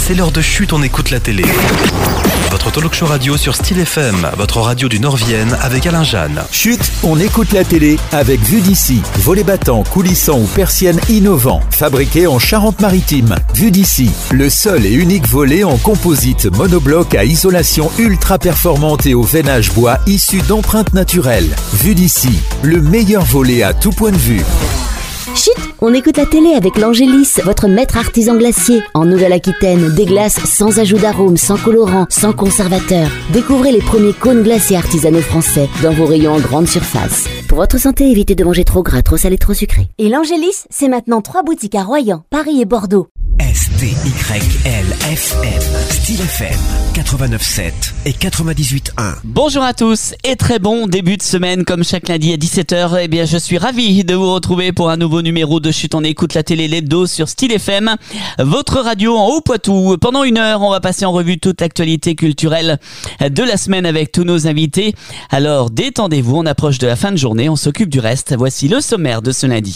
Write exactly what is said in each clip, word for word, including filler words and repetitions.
c'est l'heure de Chut, on écoute la télé. Votre talk show radio sur Style F M, votre radio du Nord-Vienne avec Alain Jeanne. Chut, on écoute la télé avec Vue d'ici. Volets battants, coulissants ou persiennes innovants, fabriqués en Charente-Maritime. Vue d'ici, le seul et unique volet en composite monobloc à isolation ultra performante et au veinage bois issu d'empreintes naturelles. Vue d'ici, le meilleur volet à tout point de vue. Chut, on écoute la télé avec l'Angélis, votre maître artisan glacier. En Nouvelle-Aquitaine, des glaces sans ajout d'arôme, sans colorant, sans conservateur. Découvrez les premiers cônes glaciers artisanaux français dans vos rayons en grande surface. Pour votre santé, évitez de manger trop gras, trop salé, trop sucré. Et l'Angélis, c'est maintenant trois boutiques à Royan, Paris et Bordeaux. S T Y L F M, Style F M, quatre-vingt-neuf sept et quatre-vingt-dix-huit un. Bonjour à tous et très bon début de semaine comme chaque lundi à dix-sept heures. Eh bien, je suis ravi de vous retrouver pour un nouveau numéro de Chut, on écoute la télé l'hebdo sur Style F M, votre radio en Haut-Poitou. Pendant une heure, on va passer en revue toute l'actualité culturelle de la semaine avec tous nos invités. Alors, détendez-vous, on approche de la fin de journée, on s'occupe du reste. Voici le sommaire de ce lundi.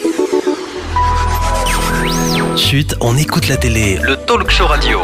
Chut, on écoute la télé, le talk show radio.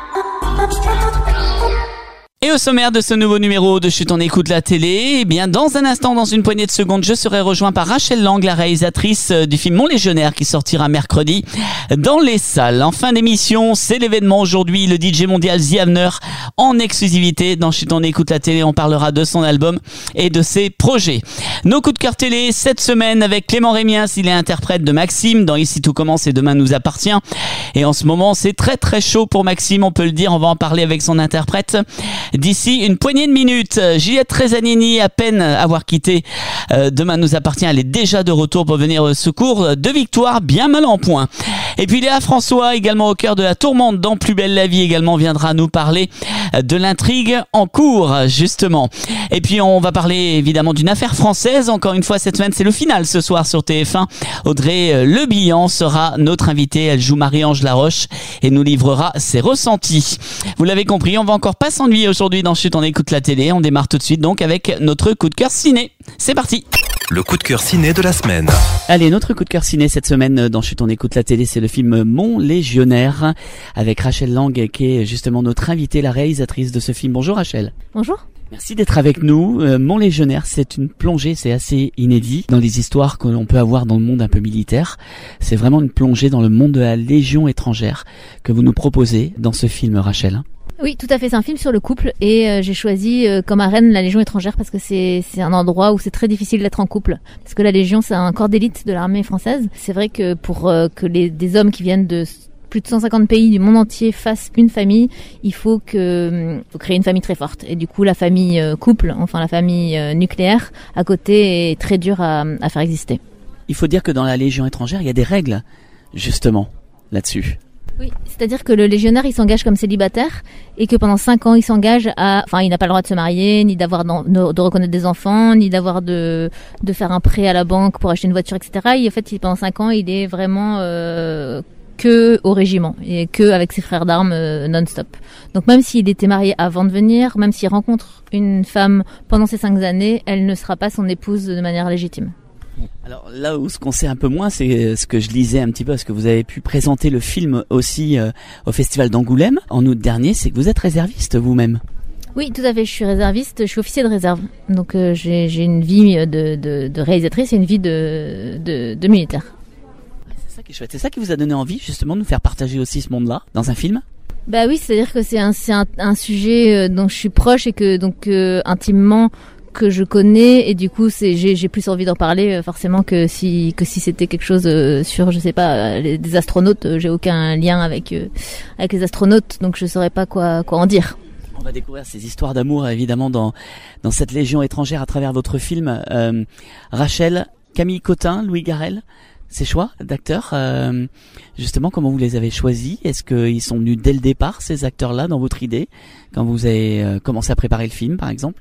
Et au sommaire de ce nouveau numéro de Chut, on écoute la télé, eh bien, dans un instant, dans une poignée de secondes, je serai rejoint par Rachel Lang, la réalisatrice du film Mon Légionnaire qui sortira mercredi dans les salles. En fin d'émission, c'est l'événement aujourd'hui, le D J mondial The Avner en exclusivité. Dans Chut, on écoute la télé, on parlera de son album et de ses projets. Nos coups de cœur télé cette semaine avec Clément Rémiens, il est interprète de Maxime dans Ici tout commence et demain nous appartient. Et en ce moment, c'est très très chaud pour Maxime, on peut le dire, on va en parler avec son interprète. D'ici une poignée de minutes, Juliette Tresanini, à peine avoir quitté euh, Demain nous appartient, elle est déjà de retour pour venir au secours de Victoire, bien mal en point. Et puis Léa François, également au cœur de la tourmente dans Plus belle la vie, également viendra nous parler de l'intrigue en cours, justement. Et puis on va parler évidemment d'une affaire française, encore une fois cette semaine, c'est le final ce soir sur T F un. Audrey Le Bihan sera notre invitée, elle joue Marie-Ange Laroche et nous livrera ses ressentis. Vous l'avez compris, on va encore pas s'ennuyer aujourd'hui dans Chut, on écoute la télé. On démarre tout de suite donc avec notre coup de cœur ciné. C'est parti. Le coup de cœur ciné de la semaine. Allez, notre coup de cœur ciné cette semaine dans Chut, on écoute la télé, c'est le film Mon Légionnaire avec Rachel Lang qui est justement notre invitée, la réalisatrice de ce film. Bonjour Rachel. Bonjour. Merci d'être avec nous. Euh, Mon Légionnaire, c'est une plongée, c'est assez inédit dans les histoires que l'on peut avoir dans le monde un peu militaire. C'est vraiment une plongée dans le monde de la Légion étrangère que vous nous proposez dans ce film, Rachel. Oui, tout à fait, c'est un film sur le couple et euh, j'ai choisi euh, comme arène la Légion étrangère parce que c'est c'est un endroit où c'est très difficile d'être en couple. Parce que la Légion, c'est un corps d'élite de l'armée française. C'est vrai que pour euh, que les des hommes qui viennent de plus de cent cinquante pays du monde entier fassent une famille, il faut que faut créer une famille très forte. Et du coup, la famille euh, couple, enfin la famille euh, nucléaire à côté est très dure à, à faire exister. Il faut dire que dans la Légion étrangère, il y a des règles justement là-dessus. Oui, c'est-à-dire que le légionnaire, il s'engage comme célibataire et que pendant cinq ans, il s'engage à, enfin, il n'a pas le droit de se marier, ni d'avoir, de reconnaître des enfants, ni d'avoir de, de faire un prêt à la banque pour acheter une voiture, et cetera. Et en fait, pendant cinq ans, il est vraiment euh, que au régiment et que avec ses frères d'armes euh, non-stop. Donc même s'il était marié avant de venir, même s'il rencontre une femme pendant ces cinq années, elle ne sera pas son épouse de manière légitime. Alors là où ce qu'on sait un peu moins, c'est ce que je lisais un petit peu, parce que vous avez pu présenter le film aussi euh, au Festival d'Angoulême en août dernier, c'est que vous êtes réserviste vous-même. Oui, tout à fait, je suis réserviste, je suis officier de réserve. Donc euh, j'ai, j'ai une vie de, de, de réalisatrice et une vie de, de, de militaire. C'est ça qui est chouette, c'est ça qui vous a donné envie justement de nous faire partager aussi ce monde-là dans un film ? Bah oui, c'est-à-dire que c'est un, c'est un, un sujet dont je suis proche et que donc euh, intimement que je connais et du coup c'est j'ai j'ai plus envie d'en parler forcément que si que si c'était quelque chose euh, sur je sais pas les, des astronautes. J'ai aucun lien avec euh, avec les astronautes, donc je saurais pas quoi quoi en dire. On va découvrir ces histoires d'amour évidemment dans dans cette Légion étrangère à travers votre film. euh, Rachel, Camille Cotin, Louis Garrel, ces choix d'acteurs, euh, justement comment vous les avez choisis? Est-ce qu'ils sont venus dès le départ ces acteurs-là dans votre idée quand vous avez euh, commencé à préparer le film par exemple?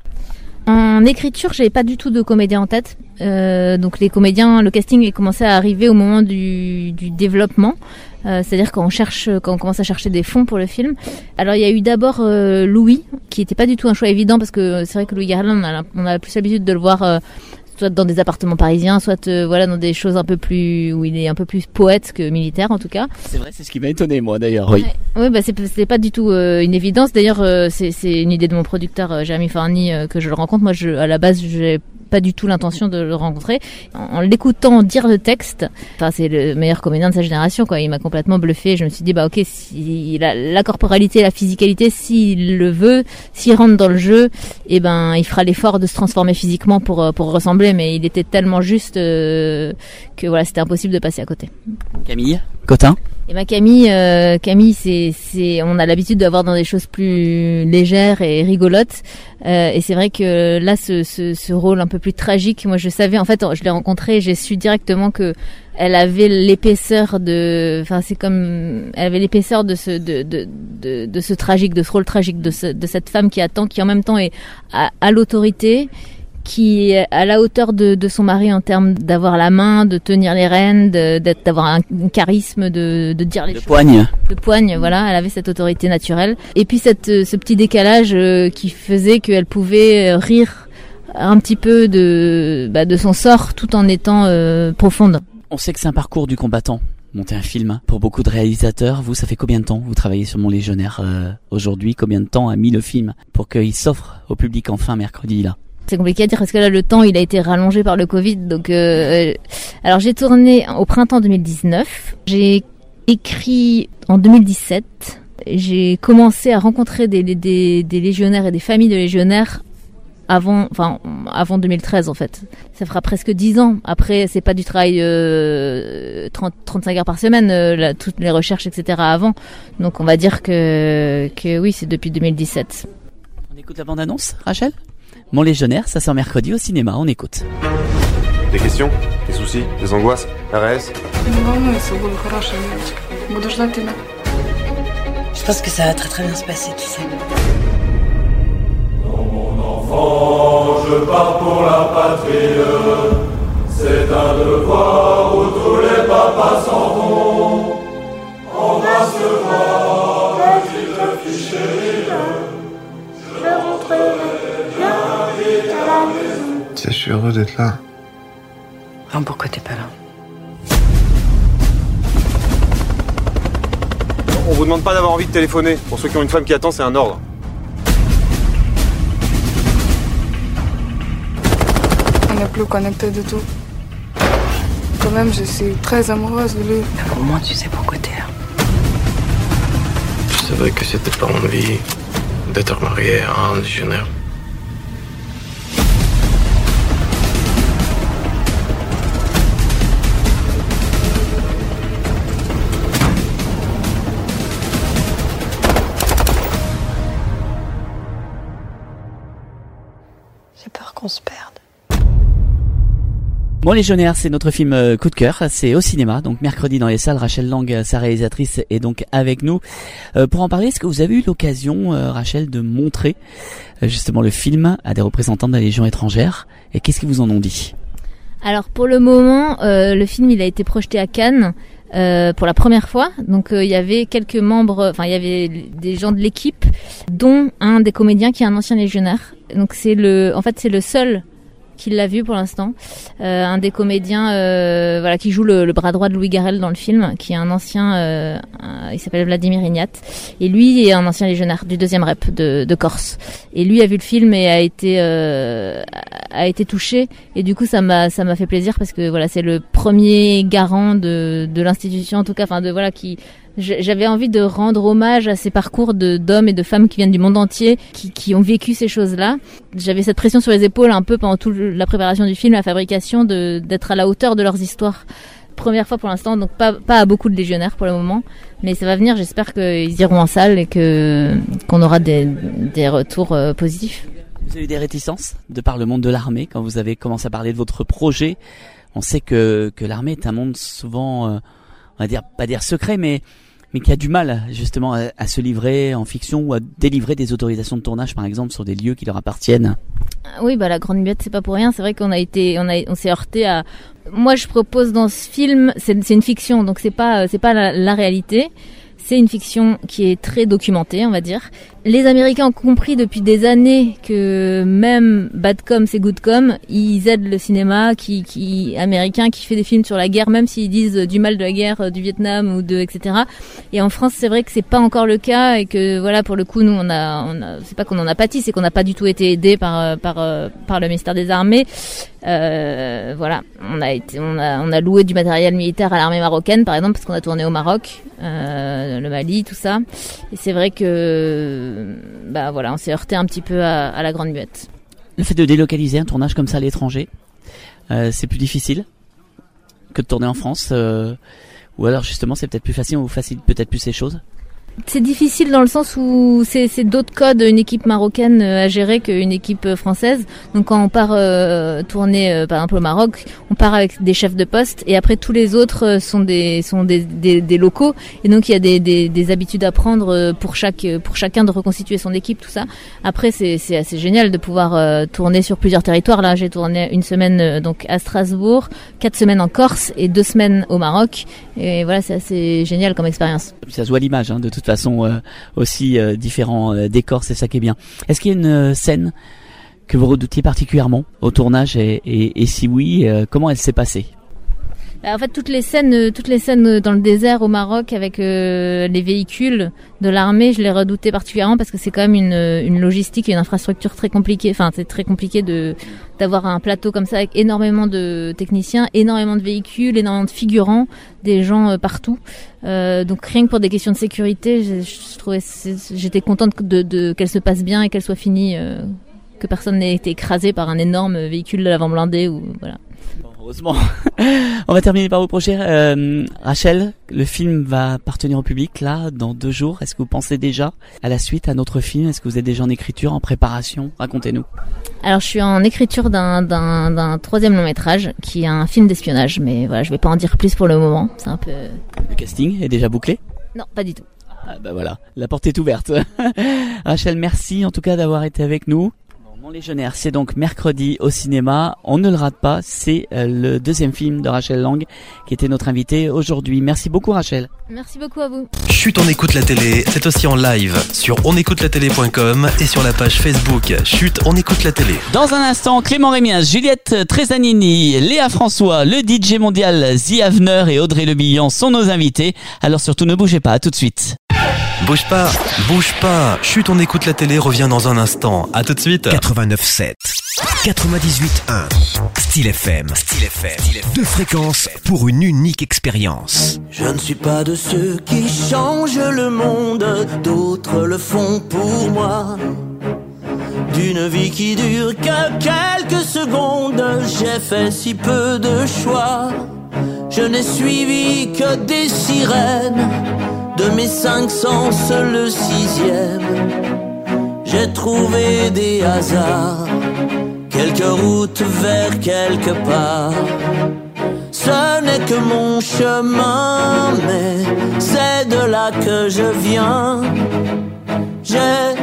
En écriture, j'avais pas du tout de comédien en tête. Euh, donc les comédiens, le casting est commencé à arriver au moment du, du développement. Euh, c'est-à-dire quand on cherche, quand on commence à chercher des fonds pour le film. Alors il y a eu d'abord euh, Louis, qui était pas du tout un choix évident parce que c'est vrai que Louis Garrel, on a, on a plus l'habitude de le voir euh, soit dans des appartements parisiens, soit euh, voilà dans des choses un peu plus où il est un peu plus poète que militaire en tout cas. C'est vrai, c'est ce qui m'a étonné moi d'ailleurs. Oui. Ouais, ouais bah c'est c'est pas du tout euh, une évidence. D'ailleurs, euh, c'est c'est une idée de mon producteur euh, Jérémy Farny euh, que je le rencontre. Moi, je à la base, j'ai pas du tout l'intention de le rencontrer. En, en l'écoutant dire le texte, enfin c'est le meilleur comédien de sa génération quoi. Il m'a complètement bluffé. Je me suis dit bah ok, si il a la corporalité, la physicalité, s'il le veut, s'il rentre dans le jeu, et eh ben il fera l'effort de se transformer physiquement pour pour ressembler. Mais il était tellement juste euh, que voilà, c'était impossible de passer à côté. Camille Cotin. Et ma Camille, euh, Camille, c'est, c'est, on a l'habitude d'avoir dans des choses plus légères et rigolotes. Euh, et c'est vrai que là, ce, ce, ce rôle un peu plus tragique, moi, je savais, en fait, je l'ai rencontrée, et j'ai su directement que elle avait l'épaisseur de, enfin, c'est comme, elle avait l'épaisseur de ce, de, de, de, de ce tragique, de ce rôle tragique, de ce, de cette femme qui attend, qui en même temps est à, à l'autorité, qui est à la hauteur de, de son mari en termes d'avoir la main, de tenir les rênes, de, d'être, d'avoir un, un charisme, de, de dire les de choses. Poigne. De poigne, voilà, elle avait cette autorité naturelle. Et puis cette, ce petit décalage euh, qui faisait qu'elle pouvait rire un petit peu de, bah, de son sort tout en étant euh, profonde. On sait que c'est un parcours du combattant. Monter un film pour beaucoup de réalisateurs. Vous, ça fait combien de temps vous travaillez sur Mon Légionnaire euh, aujourd'hui? Combien de temps a mis le film pour qu'il s'offre au public enfin mercredi là? C'est compliqué à dire parce que là le temps il a été rallongé par le Covid. Donc euh, alors j'ai tourné au printemps deux mille dix-neuf, j'ai écrit en deux mille dix-sept, j'ai commencé à rencontrer des, des, des légionnaires et des familles de légionnaires avant, enfin avant deux mille treize en fait. Ça fera presque dix ans. Après c'est pas du travail euh, trente, trente-cinq heures par semaine, euh, là, toutes les recherches et cetera avant. Donc on va dire que que oui c'est depuis deux mille dix-sept. On écoute la bande annonce, Rachel? Mon Légionnaire, ça sort mercredi au cinéma, on écoute. Des questions? Des soucis? Des angoisses? R S? Je pense que ça va très très bien se passer, tu sais. Dans mon enfant, je pars pour la patrie. C'est un devoir où tous les papas s'en vont. Embrasse-moi, petite fille chérie. Je rentrerai bien vite à la maison. Je suis heureux d'être là. Non, pourquoi t'es pas là? On vous demande pas d'avoir envie de téléphoner. Pour ceux qui ont une femme qui attend, c'est un ordre. On n'est plus connectés du tout. Quand même, je suis très amoureuse de lui. Mais au moins, tu sais pourquoi t'es là. Je savais que c'était pas mon vie d'être marié à un légionnaire. J'ai peur qu'on se perde. Mon Légionnaire, c'est notre film euh, coup de cœur, c'est au cinéma, donc mercredi dans les salles. Rachel Lang, sa réalisatrice, est donc avec nous. Euh, pour en parler, est-ce que vous avez eu l'occasion, euh, Rachel, de montrer euh, justement le film à des représentants de la Légion étrangère, et qu'est-ce qu'ils vous en ont dit? Alors pour le moment, euh, le film il a été projeté à Cannes euh, pour la première fois. Donc il euh, y avait quelques membres, enfin il y avait des gens de l'équipe, dont un des comédiens qui est un ancien légionnaire. Donc c'est le, en fait c'est le seul qui l'a vu pour l'instant, euh, un des comédiens euh, voilà qui joue le, le bras droit de Louis Garrel dans le film, qui est un ancien, euh, un, il s'appelle Vladimir Ignat, et lui est un ancien légionnaire du deuxième rep de, de Corse, et lui a vu le film et a été euh, a été touché, et du coup ça m'a ça m'a fait plaisir parce que voilà c'est le premier garant de de l'institution en tout cas, enfin de voilà qui j'avais envie de rendre hommage à ces parcours de d'hommes et de femmes qui viennent du monde entier, qui, qui ont vécu ces choses-là. J'avais cette pression sur les épaules un peu pendant toute la préparation du film, la fabrication, de d'être à la hauteur de leurs histoires. Première fois pour l'instant, donc pas pas à beaucoup de légionnaires pour le moment, mais ça va venir. J'espère qu'ils iront en salle et que qu'on aura des des retours euh, positifs. Vous avez eu des réticences de par le monde de l'armée quand vous avez commencé à parler de votre projet? On sait que que l'armée est un monde souvent, euh, on va dire pas dire secret, mais mais qui a du mal justement à, à se livrer en fiction ou à délivrer des autorisations de tournage par exemple sur des lieux qui leur appartiennent. Oui, bah la Grande Muette c'est pas pour rien. C'est vrai qu'on a été, on a, on s'est heurté à. Moi, je propose dans ce film, c'est, c'est une fiction, donc c'est pas, c'est pas la, la réalité. c'est une fiction qui est très documentée, on va dire. Les Américains ont compris depuis des années que même bad com c'est good com, ils aident le cinéma qui, qui américain qui fait des films sur la guerre, même s'ils disent du mal de la guerre du Vietnam ou de et cetera. Et en France, c'est vrai que c'est pas encore le cas et que voilà, pour le coup, nous on a, on a c'est pas qu'on en a pâti, c'est qu'on n'a pas du tout été aidé par par par le ministère des Armées. Euh, voilà, on a été, on a, on a loué du matériel militaire à l'armée marocaine, par exemple, parce qu'on a tourné au Maroc, euh, le Mali, tout ça. Et c'est vrai que, bah voilà, on s'est heurté un petit peu à, à la grande muette. Le fait de délocaliser un tournage comme ça à l'étranger, euh, c'est plus difficile que de tourner en France, euh, ou alors justement c'est peut-être plus facile, on vous facilite peut-être plus ces choses. C'est difficile dans le sens où c'est, c'est d'autres codes, une équipe marocaine à gérer qu'une équipe française. Donc quand on part euh, tourner euh, par exemple au Maroc, on part avec des chefs de poste et après tous les autres sont des sont des, des, des locaux et donc il y a des, des, des habitudes à prendre pour chaque pour chacun de reconstituer son équipe, tout ça. Après c'est c'est assez génial de pouvoir euh, tourner sur plusieurs territoires. Là j'ai tourné une semaine euh, donc à Strasbourg, quatre semaines en Corse et deux semaines au Maroc et voilà, c'est assez génial comme expérience. Ça se voit l'image hein, de toute façon euh, aussi euh, différents euh, décors, c'est ça qui est bien. Est-ce qu'il y a une euh, scène que vous redoutiez particulièrement au tournage et, et, et si oui, euh, comment elle s'est passée? En fait, toutes les scènes, toutes les scènes dans le désert au Maroc avec euh, les véhicules de l'armée, je les redoutais particulièrement parce que c'est quand même une, une logistique et une infrastructure très compliquée. Enfin, c'est très compliqué de d'avoir un plateau comme ça avec énormément de techniciens, énormément de véhicules, énormément de figurants, des gens euh, partout. Euh, donc rien que pour des questions de sécurité, je, je trouvais, j'étais contente de, de qu'elle se passe bien et qu'elle soit finie, euh, que personne n'ait été écrasé par un énorme véhicule de l'avant blindé ou voilà. Heureusement. On va terminer par vos projets. Euh, Rachel, le film va appartenir au public là dans deux jours. Est-ce que vous pensez déjà à la suite, à notre film? Est-ce que vous êtes déjà en écriture, en préparation? Racontez-nous. Alors je suis en écriture d'un, d'un, d'un troisième long métrage qui est un film d'espionnage, mais voilà, je vais pas en dire plus pour le moment. C'est un peu. Le casting est déjà bouclé? Non, pas du tout. Ah bah voilà, la porte est ouverte. Rachel, merci en tout cas d'avoir été avec nous. Mon Légionnaire, c'est donc mercredi au cinéma. On ne le rate pas. C'est euh, le deuxième film de Rachel Lang qui était notre invitée aujourd'hui. Merci beaucoup Rachel. Merci beaucoup à vous. Chut, on écoute la télé, c'est aussi en live sur on écoute la télé point com et sur la page Facebook Chut, on écoute la télé. Dans un instant, Clément Rémiens, Juliette Tresanini, Léa François, le D J mondial Zi Havner et Audrey Le Bihan sont nos invités. Alors surtout ne bougez pas, à tout de suite. Bouge pas, bouge pas. Chut, on écoute la télé revient dans un instant. À tout de suite. quatre-vingt-neuf sept, quatre-vingt-dix-huit un, Style F M. Style F M. Deux fréquences pour une unique expérience. Je ne suis pas de ceux qui changent le monde, d'autres le font pour moi. D'une vie qui dure que quelques secondes, j'ai fait si peu de choix. Je n'ai suivi que des sirènes. De mes cinq sens, le sixième, j'ai trouvé des hasards, quelques routes vers quelque part. Ce n'est que mon chemin, mais c'est de là que je viens. J'ai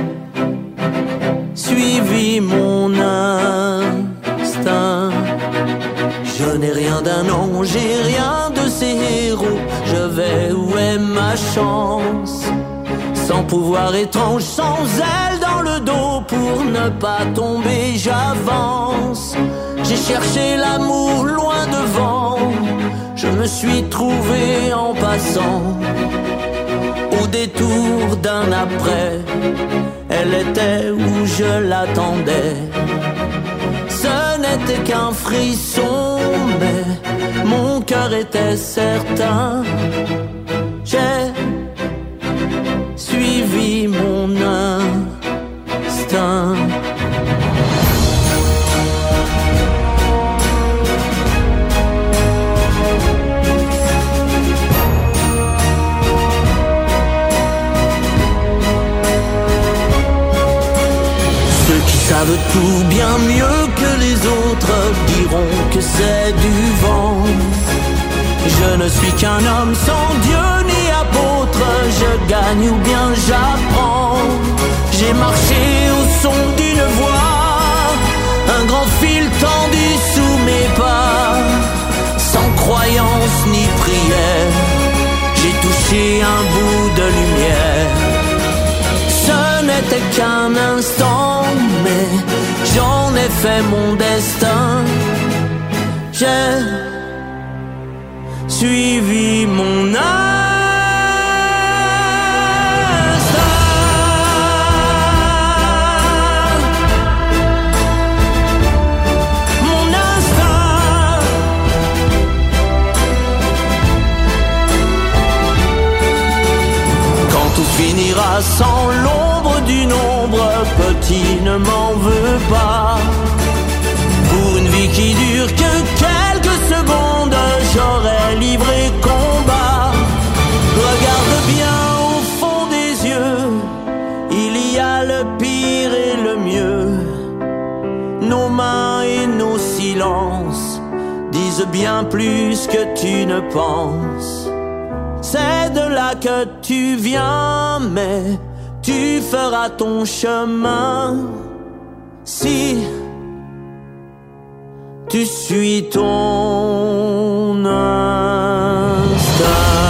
suivi mon instinct. Je n'ai rien d'un ange, j'ai rien de ces héros. Je vais où est ma chance? Sans pouvoir étrange, sans aile dans le dos. Pour ne pas tomber, j'avance. J'ai cherché l'amour loin devant. Je me suis trouvé en passant. Au détour d'un après, elle était où je l'attendais. Ce n'était qu'un frisson, mais mon cœur était certain. J'ai suivi mon instinct. Savent tout bien mieux que les autres, diront que c'est du vent. Je ne suis qu'un homme sans Dieu ni apôtre, je gagne ou bien j'apprends. J'ai marché au son d'une voix, un grand fil tendu sous mes pas. Sans croyance ni prière, j'ai touché un bout de un instant, mais j'en ai fait mon destin. J'ai suivi mon instinct. Mon instinct. Quand tout finira sans l'ombre d'une ombre, petit, ne m'en veux pas. Pour une vie qui dure que quelques secondes, j'aurais livré combat. Regarde bien au fond des yeux, il y a le pire et le mieux. Nos mains et nos silences disent bien plus que tu ne penses. C'est de là que tu viens, mais tu feras ton chemin si tu suis ton instinct.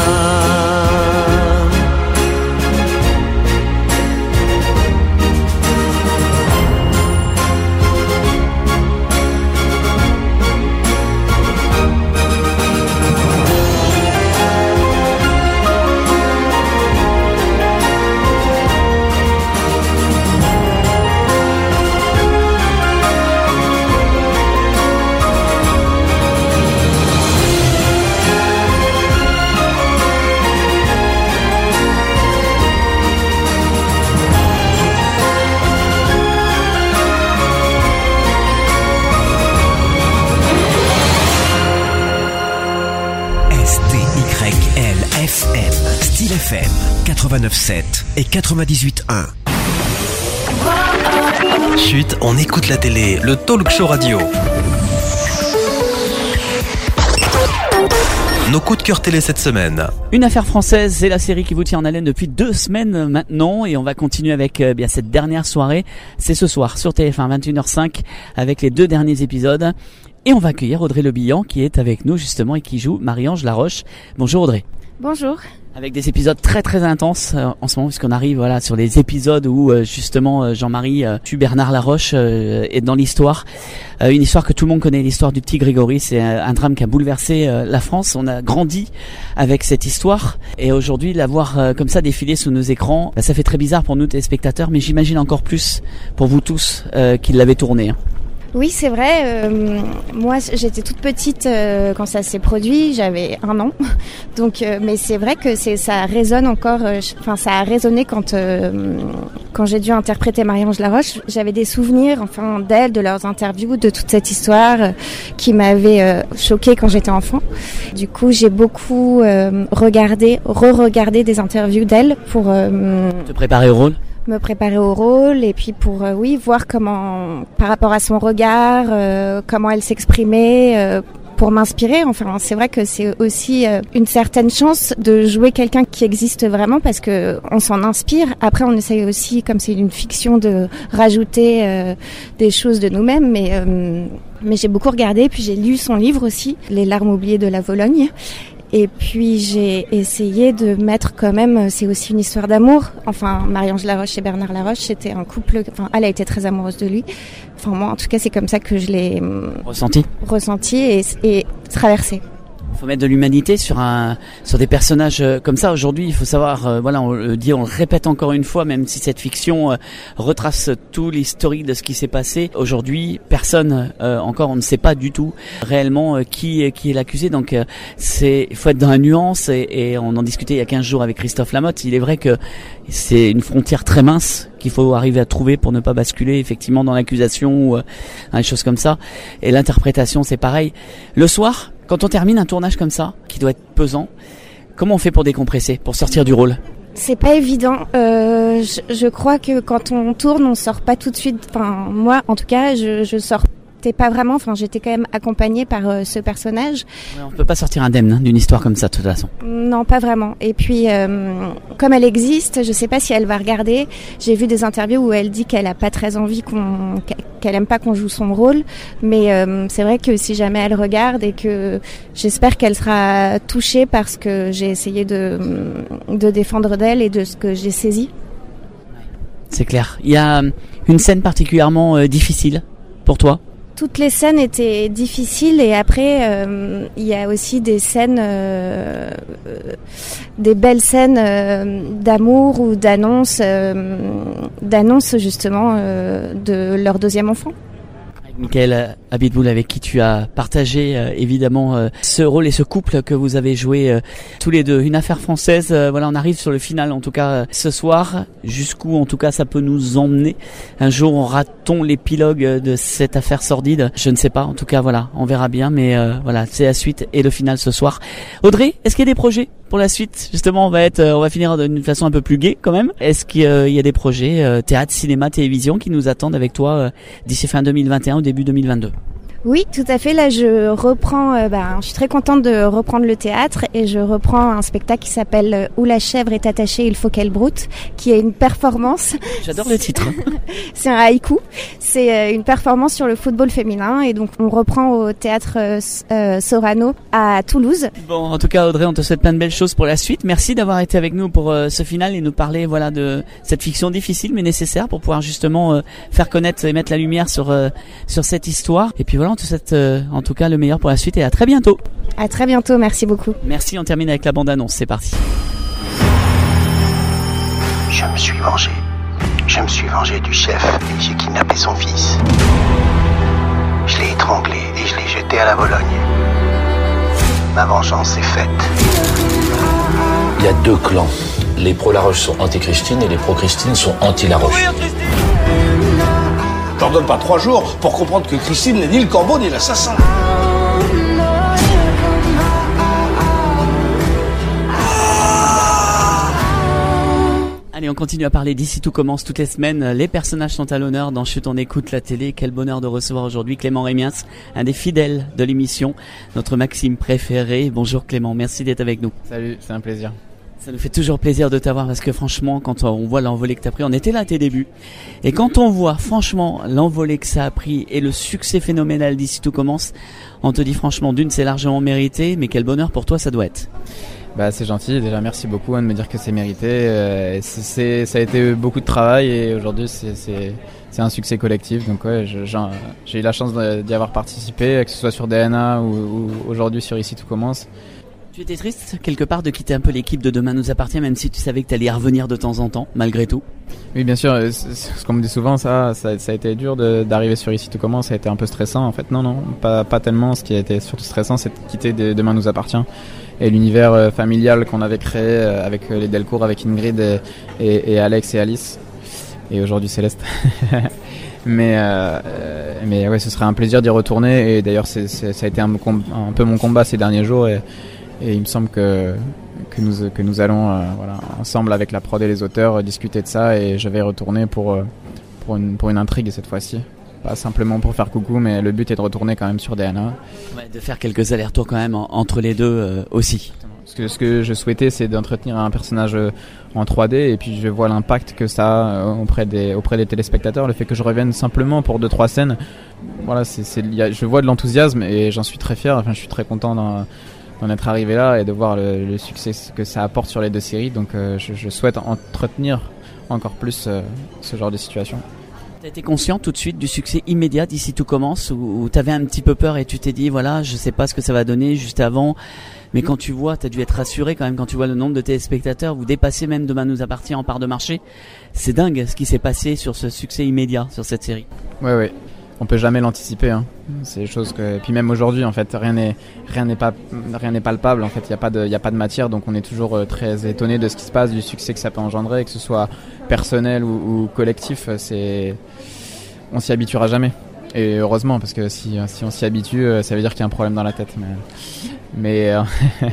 F M, Style F M, quatre-vingt-neuf sept et quatre-vingt-dix-huit un. Chut, on écoute la télé, le talk show radio. Nos coups de cœur télé cette semaine. Une affaire française, c'est la série qui vous tient en haleine depuis deux semaines maintenant et on va continuer avec euh, bien cette dernière soirée. C'est ce soir sur T F un, vingt et une heures cinq avec les deux derniers épisodes. Et on va accueillir Audrey Le Bihan qui est avec nous justement et qui joue Marie-Ange Laroche. Bonjour Audrey. Bonjour. Avec des épisodes très très intenses euh, en ce moment puisqu'on arrive voilà sur les épisodes où euh, justement euh, Jean-Marie euh, tue Bernard Laroche euh, est dans l'histoire. Euh, une histoire que tout le monde connaît, l'histoire du petit Grégory. C'est un, un drame qui a bouleversé euh, la France. On a grandi avec cette histoire et aujourd'hui la voir euh, comme ça défiler sous nos écrans, bah, ça fait très bizarre pour nous téléspectateurs, mais j'imagine encore plus pour vous tous euh, qui l'avez tourné. Hein. Oui, c'est vrai. Euh, moi, j'étais toute petite euh, quand ça s'est produit. J'avais un an. Donc, euh, mais c'est vrai que c'est ça résonne encore. Enfin, euh, ça a résonné quand euh, quand j'ai dû interpréter Marie-Ange Laroche. J'avais des souvenirs, enfin, d'elle, de leurs interviews, de toute cette histoire euh, qui m'avait euh, choquée quand j'étais enfant. Du coup, j'ai beaucoup euh, regardé, re-regardé des interviews d'elle pour euh, te préparer au rôle. me préparer au rôle et puis pour euh, oui voir comment par rapport à son regard euh, comment elle s'exprimait euh, pour m'inspirer. Enfin, c'est vrai que c'est aussi euh, une certaine chance de jouer quelqu'un qui existe vraiment parce que on s'en inspire. Après, on essaye aussi, comme c'est une fiction, de rajouter euh, des choses de nous-mêmes, mais euh, mais j'ai beaucoup regardé. Puis j'ai lu son livre aussi, Les larmes oubliées de la Vologne. Et puis j'ai essayé de mettre quand même, c'est aussi une histoire d'amour. Enfin, Marie-Ange Laroche et Bernard Laroche, c'était un couple. Enfin, elle a été très amoureuse de lui. Enfin, moi, en tout cas, c'est comme ça que je l'ai ressenti, ressenti et, et traversé. Il faut mettre de l'humanité sur un sur des personnages comme ça. Aujourd'hui, il faut savoir, euh, voilà, on le dit, on le répète encore une fois, même si cette fiction euh, retrace tout l'historique de ce qui s'est passé. Aujourd'hui, personne euh, encore, on ne sait pas du tout réellement euh, qui qui est l'accusé. Donc, euh, c'est il faut être dans la nuance et, et on en discutait il y a quinze jours avec Christophe Lamotte. Il est vrai que c'est une frontière très mince qu'il faut arriver à trouver pour ne pas basculer effectivement dans l'accusation ou euh, dans des choses comme ça. Et l'interprétation, c'est pareil. Le soir, quand on termine un tournage comme ça, qui doit être pesant, comment on fait pour décompresser, pour sortir du rôle ? C'est pas évident. Euh, je, je crois que quand on tourne, on sort pas tout de suite. Enfin, moi, en tout cas, je, je sors pas vraiment. Enfin, j'étais quand même accompagnée par euh, ce personnage. Ouais, on peut pas sortir indemne hein, d'une histoire comme ça, de toute façon. Non, pas vraiment. Et puis, euh, comme elle existe, je sais pas si elle va regarder. J'ai vu des interviews où elle dit qu'elle a pas très envie qu'on, qu'elle aime pas qu'on joue son rôle. Mais euh, c'est vrai que si jamais elle regarde et que j'espère qu'elle sera touchée par ce que j'ai essayé de de défendre d'elle et de ce que j'ai saisi. c'est clair. Il y a une scène particulièrement euh, difficile pour toi? Toutes les scènes étaient difficiles et après euh, il y a aussi des scènes, euh, euh, des belles scènes euh, d'amour ou d'annonce, euh, d'annonce justement euh, de leur deuxième enfant. Mickaël Abitboul, avec qui tu as partagé euh, évidemment euh, ce rôle et ce couple que vous avez joué euh, tous les deux. Une affaire française, euh, voilà, on arrive sur le final en tout cas euh, ce soir. Jusqu'où en tout cas ça peut nous emmener? Un jour aura-t-on l'épilogue de cette affaire sordide? Je ne sais pas, en tout cas voilà, on verra bien, mais euh, voilà, c'est la suite et le final ce soir. Audrey, est-ce qu'il y a des projets pour la suite? Justement, on va être, on va finir d'une façon un peu plus gaie quand même. Est-ce qu'il y a des projets euh, théâtre, cinéma, télévision qui nous attendent avec toi euh, d'ici fin deux mille vingt et un ou début deux mille vingt-deux? Oui, tout à fait. Là, je reprends. Euh, bah, je suis très contente de reprendre le théâtre et je reprends un spectacle qui s'appelle euh, Où la chèvre est attachée, il faut qu'elle broute, qui est une performance. J'adore le titre. C'est un haïku. C'est euh, une performance sur le football féminin et donc on reprend au théâtre euh, euh, Sorano à Toulouse. Bon, en tout cas, Audrey, on te souhaite plein de belles choses pour la suite. Merci d'avoir été avec nous pour euh, ce final et nous parler, voilà, de cette fiction difficile mais nécessaire pour pouvoir justement euh, faire connaître et mettre la lumière sur euh, sur cette histoire. Et puis voilà. On te souhaite euh, en tout cas le meilleur pour la suite et à très bientôt. À très bientôt, merci beaucoup. Merci, on termine avec la bande-annonce, c'est parti. Je me suis vengé. Je me suis vengé du chef et j'ai kidnappé son fils. Je l'ai étranglé et je l'ai jeté à la Vologne. Ma vengeance est faite. Il y a deux clans. Les pro-Laroche sont anti-Christine et les pro-Christine sont anti-Laroche. Je leur donne pas trois jours pour comprendre que Christine n'est ni le corbeau ni l'assassin. Allez, on continue à parler d'ici tout commence toutes les semaines. Les personnages sont à l'honneur dans Chut on écoute la télé. Quel bonheur de recevoir aujourd'hui Clément Rémiens, un des fidèles de l'émission, notre Maxime préféré. Bonjour Clément, merci d'être avec nous. Salut, c'est un plaisir. Ça nous fait toujours plaisir de t'avoir parce que franchement, quand on voit l'envolée que t'as pris, on était là à tes débuts. Et quand on voit franchement l'envolée que ça a pris et le succès phénoménal d'ici tout commence, on te dit franchement, d'une, c'est largement mérité, mais quel bonheur pour toi ça doit être. Bah c'est gentil, déjà merci beaucoup hein, de me dire que c'est mérité. Euh, c'est, c'est, ça a été beaucoup de travail et aujourd'hui c'est, c'est, c'est un succès collectif. Donc ouais, je, j'ai eu la chance d'y avoir participé, que ce soit sur D N A ou, ou aujourd'hui sur Ici tout commence. Tu étais triste quelque part de quitter un peu l'équipe de Demain nous appartient, même si tu savais que tu allais y revenir de temps en temps, malgré tout? Oui, bien sûr. Ce qu'on me dit souvent, ça, ça, ça a été dur de, d'arriver sur Ici tout commence. Ça a été un peu stressant. En fait, non, non, pas, pas tellement. Ce qui a été surtout stressant, c'est de quitter Demain nous appartient et l'univers familial qu'on avait créé avec les Delcourt, avec Ingrid et, et, et Alex et Alice, et aujourd'hui Céleste. Mais, euh, mais ouais, ce serait un plaisir d'y retourner. Et d'ailleurs, c'est, c'est, ça a été un, un peu mon combat ces derniers jours. Et, Et il me semble que, que, nous, que nous allons euh, voilà, ensemble avec la prod et les auteurs euh, discuter de ça et je vais retourner pour, euh, pour, une, pour une intrigue cette fois-ci. Pas simplement pour faire coucou, mais le but est de retourner quand même sur D N A. Ouais, de faire quelques allers-retours quand même en, entre les deux euh, aussi. Ce que, ce que je souhaitais, c'est d'entretenir un personnage en trois D et puis je vois l'impact que ça a auprès des, auprès des téléspectateurs. Le fait que je revienne simplement pour deux trois scènes, voilà, c'est, c'est, y a, je vois de l'enthousiasme et j'en suis très fier. Enfin, je suis très content d'en, d'en être arrivé là et de voir le, le succès que ça apporte sur les deux séries. Donc euh, je, je souhaite entretenir encore plus euh, ce genre de situation. T'as été conscient tout de suite du succès immédiat d'Ici tout commence, où, où t'avais un petit peu peur et tu t'es dit voilà, je sais pas ce que ça va donner juste avant, mais quand tu vois, t'as dû être rassuré quand même quand tu vois le nombre de téléspectateurs, vous dépassez même Demain nous appartient en part de marché. C'est dingue ce qui s'est passé sur ce succès immédiat sur cette série. Ouais ouais. On peut jamais l'anticiper, hein. C'est des choses que, puis même aujourd'hui en fait, rien n'est, rien n'est pas, rien n'est palpable. En fait, il y a pas de, il y a pas de matière, donc on est toujours très étonné de ce qui se passe, du succès que ça peut engendrer, que ce soit personnel ou, ou collectif. C'est, on s'y habituera jamais. Et heureusement, parce que si, si on s'y habitue, ça veut dire qu'il y a un problème dans la tête. Mais, mais euh...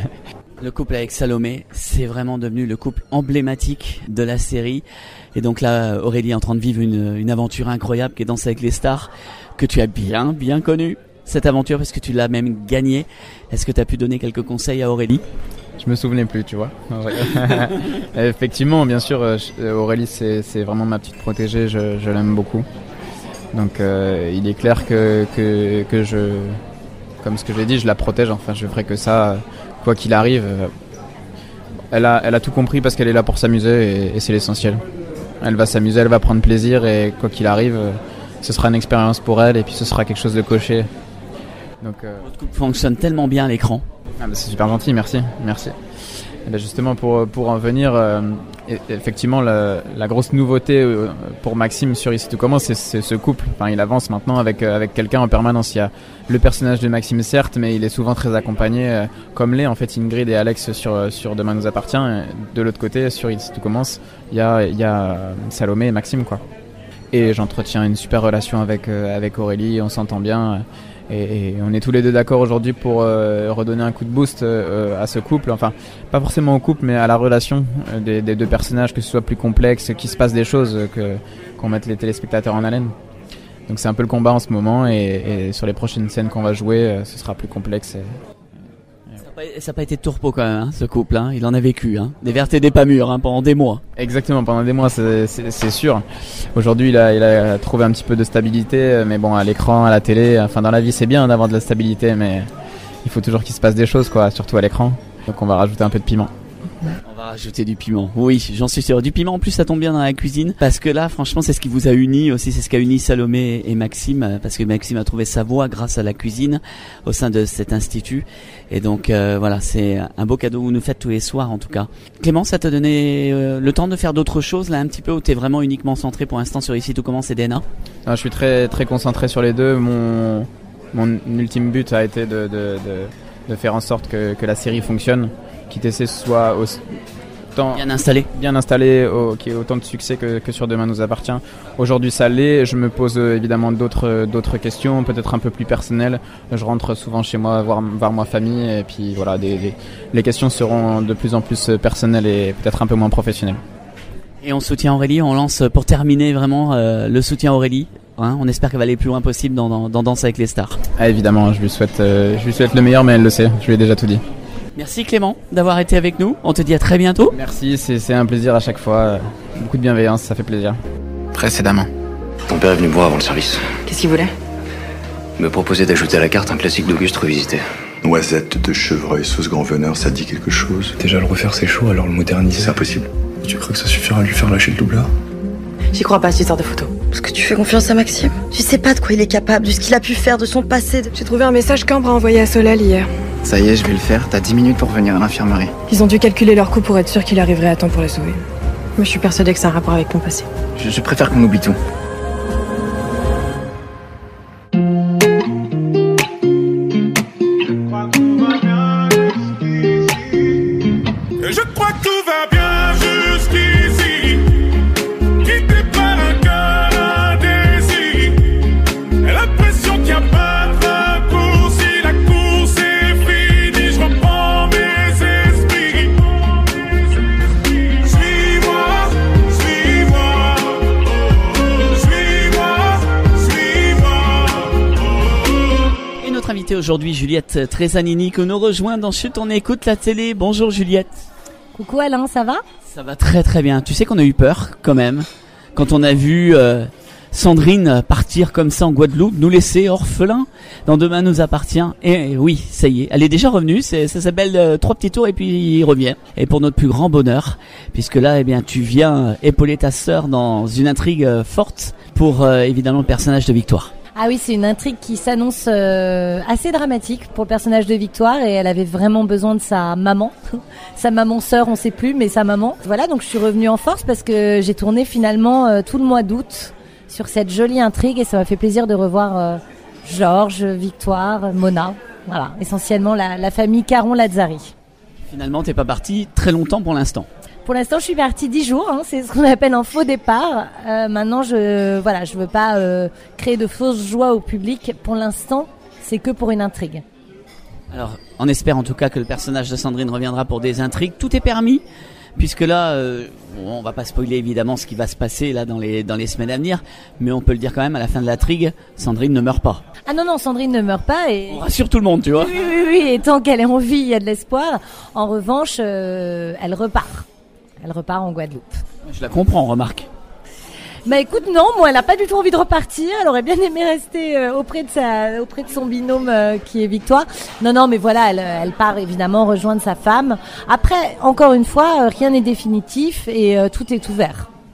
le couple avec Salomé, c'est vraiment devenu le couple emblématique de la série. Et donc là, Aurélie est en train de vivre une, une aventure incroyable qui est Danse avec les stars, que tu as bien, bien connue, cette aventure, parce que tu l'as même gagnée. Est-ce que tu as pu donner quelques conseils à Aurélie ? Je me souvenais plus, tu vois. Effectivement, bien sûr, Aurélie, c'est, c'est vraiment ma petite protégée, je, je l'aime beaucoup. Donc euh, il est clair que, que, que je, comme ce que j'ai dit, je la protège, enfin je ferai que ça, quoi qu'il arrive. Elle a, elle a tout compris parce qu'elle est là pour s'amuser et, et c'est l'essentiel. Elle va s'amuser, elle va prendre plaisir et quoi qu'il arrive, euh, ce sera une expérience pour elle et puis ce sera quelque chose de coché. Donc, euh... Votre couple fonctionne tellement bien à l'écran. Ah bah c'est super gentil, merci, merci. Et ben justement pour pour en venir, euh, effectivement la, la grosse nouveauté euh, pour Maxime sur Ici tout commence, c'est, c'est ce couple. Enfin il avance maintenant avec euh, avec quelqu'un en permanence. Il y a le personnage de Maxime certes, mais il est souvent très accompagné, euh, comme l'est en fait Ingrid et Alex sur sur Demain nous appartient. Et de l'autre côté sur Ici tout commence, il y a il y a Salomé et Maxime quoi. Et j'entretiens une super relation avec euh, avec Aurélie, on s'entend bien. Euh, Et, et on est tous les deux d'accord aujourd'hui pour euh, redonner un coup de boost euh, à ce couple, enfin pas forcément au couple mais à la relation euh, des, des deux personnages, que ce soit plus complexe, qu'il se passe des choses, que, qu'on mette les téléspectateurs en haleine. Donc c'est un peu le combat en ce moment et, et sur les prochaines scènes qu'on va jouer, euh, ce sera plus complexe. Et, Ça n'a pas été de tourpeau quand même, hein, ce couple. Hein. Il en a vécu, hein. Des vertes et des pas mûres, hein, pendant des mois. Exactement, pendant des mois, c'est, c'est, c'est sûr. Aujourd'hui, il a, il a trouvé un petit peu de stabilité, mais bon, à l'écran, à la télé, enfin dans la vie, c'est bien d'avoir de la stabilité, mais il faut toujours qu'il se passe des choses, quoi, surtout à l'écran. Donc on va rajouter un peu de piment. On va rajouter du piment. Oui, j'en suis sûr. Du piment, en plus, ça tombe bien dans la cuisine. Parce que là, franchement, c'est ce qui vous a unis aussi. C'est ce qui a uni Salomé et Maxime. Parce que Maxime a trouvé sa voie grâce à la cuisine au sein de cet institut. Et donc, euh, voilà, c'est un beau cadeau que vous nous faites tous les soirs, en tout cas. Clément, ça t'a donné euh, le temps de faire d'autres choses, là, un petit peu, ou t'es vraiment uniquement centré pour l'instant sur Ici tout commence et D N A? Ah, je suis très, très concentré sur les deux. Mon, mon ultime but a été de, de, de, de faire en sorte que, que la série fonctionne. Qui T C soit autant bien installé, bien installé, au, qui ait autant de succès que, que sur Demain nous appartient. Aujourd'hui ça l'est, je me pose euh, évidemment d'autres, d'autres questions, peut-être un peu plus personnelles. Je rentre souvent chez moi voir, voir ma famille et puis voilà, des, des, les questions seront de plus en plus personnelles et peut-être un peu moins professionnelles. Et on soutient Aurélie, on lance pour terminer vraiment euh, le soutien à Aurélie. Hein, on espère qu'elle va aller plus loin possible dans, dans, dans Danse avec les stars. Ah, évidemment, je lui souhaite, euh, je lui souhaite le meilleur, mais elle le sait, je lui ai déjà tout dit. Merci Clément d'avoir été avec nous. On te dit à très bientôt. Merci, c'est, c'est un plaisir à chaque fois. Beaucoup de bienveillance, ça fait plaisir. Précédemment, ton père est venu me voir avant le service. Qu'est-ce qu'il voulait? Me proposer d'ajouter à la carte un classique d'Auguste revisité. Noisette de chevreuil sauce grand veneur, ça dit quelque chose? Déjà le refaire c'est chaud, alors le moderniser c'est impossible. Tu crois que ça suffira à lui faire lâcher le doublard? J'y crois pas à cette histoire de photo. Parce que tu fais confiance à Maxime. Tu sais pas de quoi il est capable, de ce qu'il a pu faire, de son passé. De... J'ai trouvé un message qu'Ambre a envoyé à Solal hier. Ça y est, je vais le faire. T'as dix minutes pour venir à l'infirmerie. Ils ont dû calculer leur coût pour être sûr qu'il arriverait à temps pour la sauver. Moi, je suis persuadée que c'est un rapport avec mon passé. Je, je préfère qu'on oublie tout. Je crois que tout va bien jusqu'ici. Quitté par un cœur indécis. Et l'impression qu'il n'y a pas de raccourci. La course est finie, je reprends mes esprits. Suis-moi, suis-moi. Suis-moi, suis-moi. Et notre invitée aujourd'hui, Juliette Trezanini, que nous rejoint dans Chut, on écoute la télé. Bonjour Juliette. Coucou Alain, ça va? Ça va très très bien. Tu sais qu'on a eu peur quand même quand on a vu euh, Sandrine partir comme ça en Guadeloupe, nous laisser orphelins dans Demain nous appartient. Et, et oui, ça y est, elle est déjà revenue. C'est, ça s'appelle euh, Trois petits tours et puis il revient. Et pour notre plus grand bonheur, puisque là, eh bien, tu viens épauler ta sœur dans une intrigue euh, forte pour euh, évidemment le personnage de Victoire. Ah oui, c'est une intrigue qui s'annonce euh, assez dramatique pour le personnage de Victoire et elle avait vraiment besoin de sa maman. Sa maman-sœur, on sait plus, mais sa maman. Voilà, donc je suis revenue en force parce que j'ai tourné finalement euh, tout le mois d'août sur cette jolie intrigue et ça m'a fait plaisir de revoir euh, Georges, Victoire, Mona. Voilà, essentiellement la, la famille Caron-Lazzari. Finalement, t'es pas partie très longtemps pour l'instant. Pour l'instant, je suis partie dix jours. Hein, c'est ce qu'on appelle un faux départ. Euh, maintenant, je voilà, je veux pas euh, créer de fausses joies au public. Pour l'instant, c'est que pour une intrigue. Alors, on espère en tout cas que le personnage de Sandrine reviendra pour des intrigues. Tout est permis, puisque là, euh, bon, on va pas spoiler évidemment ce qui va se passer là dans les dans les semaines à venir, mais on peut le dire quand même, à la fin de l'intrigue, Sandrine ne meurt pas. Ah non non, Sandrine ne meurt pas et on rassure tout le monde, tu vois. Oui oui oui, et tant qu'elle est en vie, il y a de l'espoir. En revanche, euh, elle repart. Elle repart en Guadeloupe. Je la comprends, remarque. Bah écoute, non, moi elle a pas du tout envie de repartir. Elle aurait bien aimé rester euh, auprès de sa, auprès de son binôme euh, qui est Victoire. Non non, mais voilà, elle, elle part évidemment rejoindre sa femme. Après, encore une fois, euh, rien n'est définitif et euh, tout est ouvert.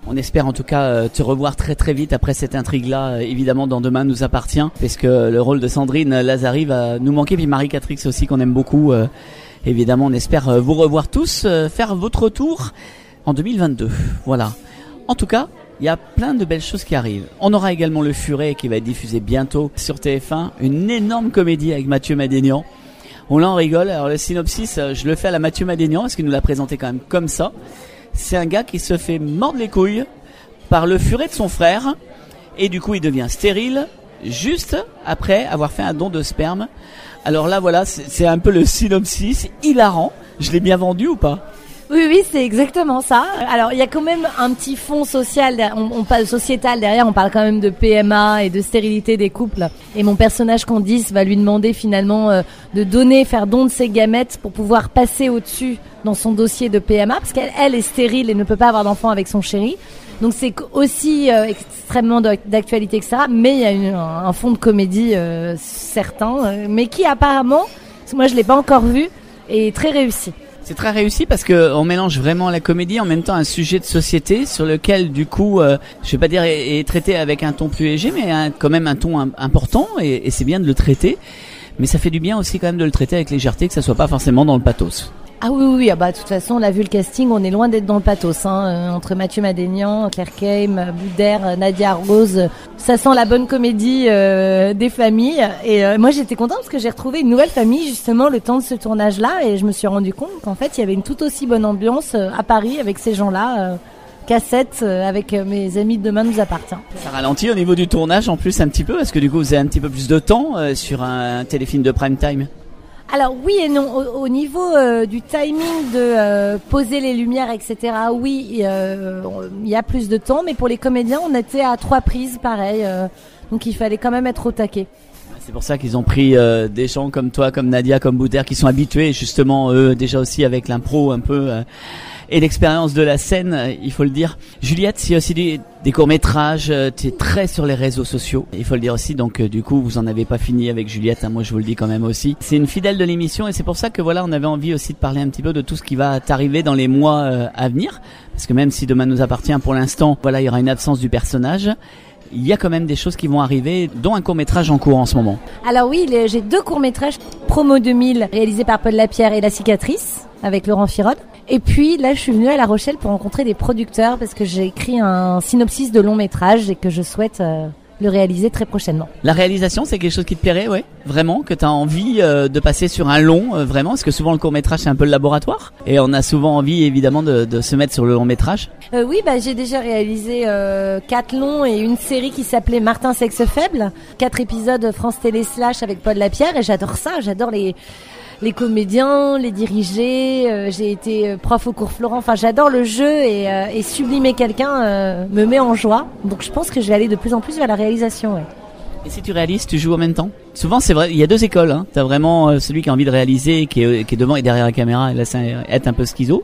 On espère en tout cas euh, te revoir très très vite après cette intrigue-là, euh, évidemment dans Demain nous appartient, parce que le rôle de Sandrine Lazari va nous manquer, puis Marie Catrix aussi qu'on aime beaucoup. Euh, évidemment, on espère euh, vous revoir tous, euh, faire votre retour en deux mille vingt-deux. Voilà. En tout cas, il y a plein de belles choses qui arrivent. On aura également Le Furet qui va être diffusé bientôt sur T F un, une énorme comédie avec Mathieu Madénian. On l'en rigole. Alors le synopsis, je le fais à la Mathieu Madénian parce qu'il nous l'a présenté quand même comme ça. C'est un gars qui se fait mordre les couilles par le furet de son frère et du coup il devient stérile juste après avoir fait un don de sperme. Alors là voilà, c'est, c'est un peu le synopsis, hilarant. Je l'ai bien vendu ou pas ? Oui, oui, c'est exactement ça. Alors, il y a quand même un petit fond social, on, on parle sociétal derrière, on parle quand même de P M A et de stérilité des couples. Et mon personnage Candice va lui demander finalement euh, de donner, faire don de ses gamètes pour pouvoir passer au-dessus dans son dossier de P M A, parce qu'elle elle est stérile et ne peut pas avoir d'enfant avec son chéri. Donc c'est aussi euh, extrêmement d'actualité, et cetera. Mais il y a une, un fond de comédie euh, certain, euh, mais qui apparemment, parce que moi je l'ai pas encore vu, est très réussi. C'est très réussi parce que on mélange vraiment la comédie en même temps un sujet de société sur lequel du coup, euh, je vais pas dire est, est traité avec un ton plus léger, mais un, quand même un ton un, important et, et c'est bien de le traiter. Mais ça fait du bien aussi quand même de le traiter avec légèreté, que ça soit pas forcément dans le pathos. Ah oui, oui, oui. Ah bah, de toute façon, on a vu le casting, on est loin d'être dans le pathos, hein. Euh, entre Mathieu Madénian, Claire Keim, Boudère, Nadia Rose, ça sent la bonne comédie euh, des familles. Et euh, moi, j'étais contente parce que j'ai retrouvé une nouvelle famille justement le temps de ce tournage-là, et je me suis rendu compte qu'en fait, il y avait une tout aussi bonne ambiance euh, à Paris avec ces gens-là. Euh, cassette euh, avec euh, mes amis de Demain nous appartient. Ça ralentit au niveau du tournage en plus un petit peu, parce que du coup, vous avez un petit peu plus de temps euh, sur un téléfilm de prime time. Alors oui et non, au, au niveau euh, du timing de euh, poser les lumières, et cetera. Oui, euh, il y a plus de temps, mais pour les comédiens, on était à trois prises, pareil. Euh, donc il fallait quand même être au taquet. C'est pour ça qu'ils ont pris euh, des gens comme toi, comme Nadia, comme Boudère, qui sont habitués justement eux déjà aussi avec l'impro un peu euh, et l'expérience de la scène, euh, il faut le dire. Juliette, c'est aussi des, des courts-métrages, euh, tu es très sur les réseaux sociaux, il faut le dire aussi, donc euh, du coup vous en avez pas fini avec Juliette, hein, moi je vous le dis quand même aussi. C'est une fidèle de l'émission et c'est pour ça que voilà, on avait envie aussi de parler un petit peu de tout ce qui va t'arriver dans les mois euh, à venir, parce que même si Demain nous appartient pour l'instant, voilà, il y aura une absence du personnage. Il y a quand même des choses qui vont arriver, dont un court-métrage en cours en ce moment. Alors oui, les, j'ai deux courts-métrages, Promo deux mille, réalisés par Paul Lapierre, et La Cicatrice, avec Laurent Firode. Et puis là, je suis venue à La Rochelle pour rencontrer des producteurs, parce que j'ai écrit un synopsis de long-métrage et que je souhaite euh, le réaliser très prochainement. La réalisation, c'est quelque chose qui te plairait, ouais, vraiment, que tu as envie euh, de passer sur un long, euh, vraiment, parce que souvent le court-métrage, c'est un peu le laboratoire, et on a souvent envie, évidemment, de, de se mettre sur le long-métrage. Euh, oui, bah, j'ai déjà réalisé euh, quatre longs et une série qui s'appelait Martin Sexe Faible, quatre épisodes France Télé Slash avec Paul Lapierre, et j'adore ça, j'adore les les comédiens, les diriger, euh, j'ai été prof au cours Florent, enfin j'adore le jeu et, euh, et sublimer quelqu'un euh, me met en joie, donc je pense que je vais aller de plus en plus vers la réalisation, ouais. Et si tu réalises, tu joues en même temps ? Souvent, c'est vrai, il y a deux écoles, hein. T'as vraiment euh, celui qui a envie de réaliser, qui est, qui est devant et derrière la caméra, et là c'est être un peu schizo.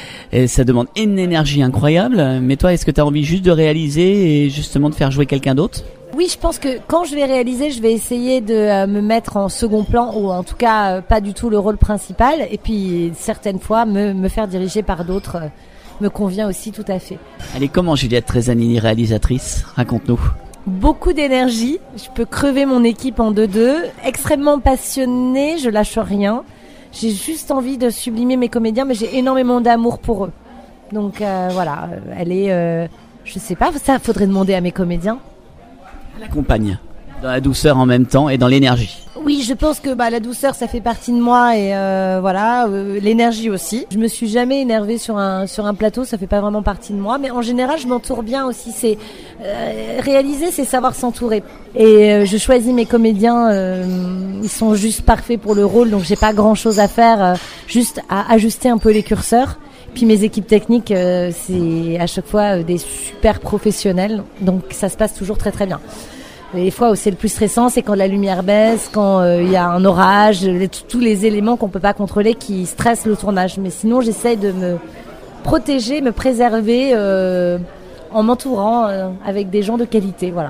Et ça demande une énergie incroyable. Mais toi, est-ce que tu as envie juste de réaliser et justement de faire jouer quelqu'un d'autre ? Oui, je pense que quand je vais réaliser, je vais essayer de euh, me mettre en second plan, ou en tout cas euh, pas du tout le rôle principal. Et puis certaines fois, me, me faire diriger par d'autres euh, me convient aussi tout à fait. Allez, comment Juliette Trezanini, réalisatrice ? Raconte-nous. Beaucoup d'énergie, je peux crever mon équipe en deux-deux, extrêmement passionnée, je lâche rien. J'ai juste envie de sublimer mes comédiens, mais j'ai énormément d'amour pour eux. Donc euh, voilà, elle est, euh, je sais pas, ça faudrait demander à mes comédiens. Elle accompagne, dans la douceur en même temps et dans l'énergie. Oui, je pense que bah, la douceur, ça fait partie de moi et euh, voilà, euh, l'énergie aussi. Je me suis jamais énervée sur un sur un plateau, ça fait pas vraiment partie de moi, mais en général, je m'entoure bien aussi. C'est euh, réaliser, c'est savoir s'entourer. Et euh, je choisis mes comédiens, euh, ils sont juste parfaits pour le rôle, donc j'ai pas grand chose à faire, euh, juste à ajuster un peu les curseurs. Puis mes équipes techniques, euh, c'est à chaque fois euh, des super professionnels, donc ça se passe toujours très très bien. Et les fois où c'est le plus stressant, c'est quand la lumière baisse, quand il euh, y a un orage, les, tous les éléments qu'on peut pas contrôler qui stressent le tournage. Mais sinon, j'essaye de me protéger, me préserver euh, en m'entourant euh, avec des gens de qualité, voilà.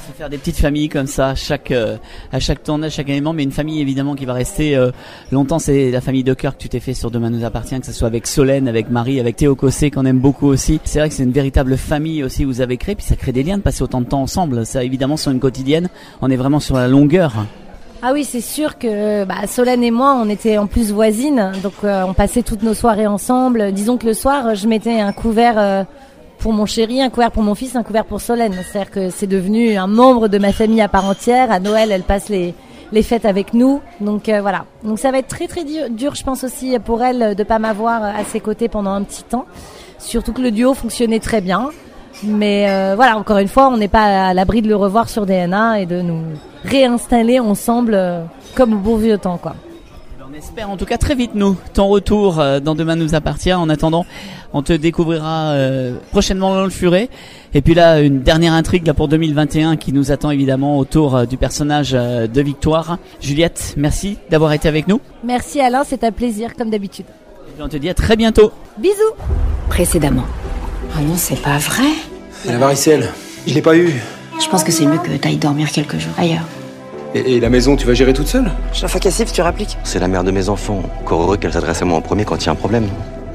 C'est faire des petites familles comme ça, à chaque euh, à chaque tournage, chaque élément, mais une famille évidemment qui va rester euh, longtemps. C'est la famille de cœur que tu t'es fait sur Demain nous appartient, que ce soit avec Solène, avec Marie, avec Théo Cossé qu'on aime beaucoup aussi. C'est vrai que c'est une véritable famille aussi que vous avez créée, puis ça crée des liens de passer autant de temps ensemble. Ça évidemment sur une quotidienne, on est vraiment sur la longueur. Ah oui, c'est sûr que bah, Solène et moi, on était en plus voisines, donc euh, on passait toutes nos soirées ensemble. Disons que le soir, je mettais un couvert euh, pour mon chéri, un couvert pour mon fils, un couvert pour Solène. C'est-à-dire que c'est devenu un membre de ma famille à part entière. À Noël, elle passe les, les fêtes avec nous. Donc euh, voilà. Donc ça va être très très dur, dur, je pense aussi pour elle de pas m'avoir à ses côtés pendant un petit temps. Surtout que le duo fonctionnait très bien. Mais euh, voilà, encore une fois, on n'est pas à l'abri de le revoir sur D N A et de nous réinstaller ensemble euh, comme au bon vieux temps, quoi. On espère en tout cas très vite, nous, ton retour euh, dans Demain nous appartient. En attendant, on te découvrira euh, prochainement dans le Furet. Et puis là, une dernière intrigue là pour deux mille vingt et un qui nous attend évidemment autour euh, du personnage euh, de Victoire. Juliette, merci d'avoir été avec nous. Merci Alain, c'est un plaisir comme d'habitude. Et puis on te dit à très bientôt. Bisous. Précédemment. Ah non, c'est pas vrai. La varicelle, je l'ai pas eu. Je pense que c'est mieux que t'ailles dormir quelques jours ailleurs. Et, et la maison, tu vas gérer toute seule? Chaque fois qu'elle siffle, tu rappliques. C'est la mère de mes enfants. Encore heureux qu'elle s'adresse à moi en premier quand il y a un problème.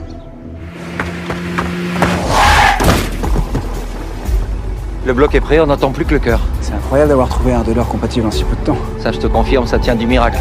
Le bloc est prêt, on n'entend plus que le cœur. C'est incroyable d'avoir trouvé un donneur compatible en si peu de temps. Ça, je te confirme, ça tient du miracle.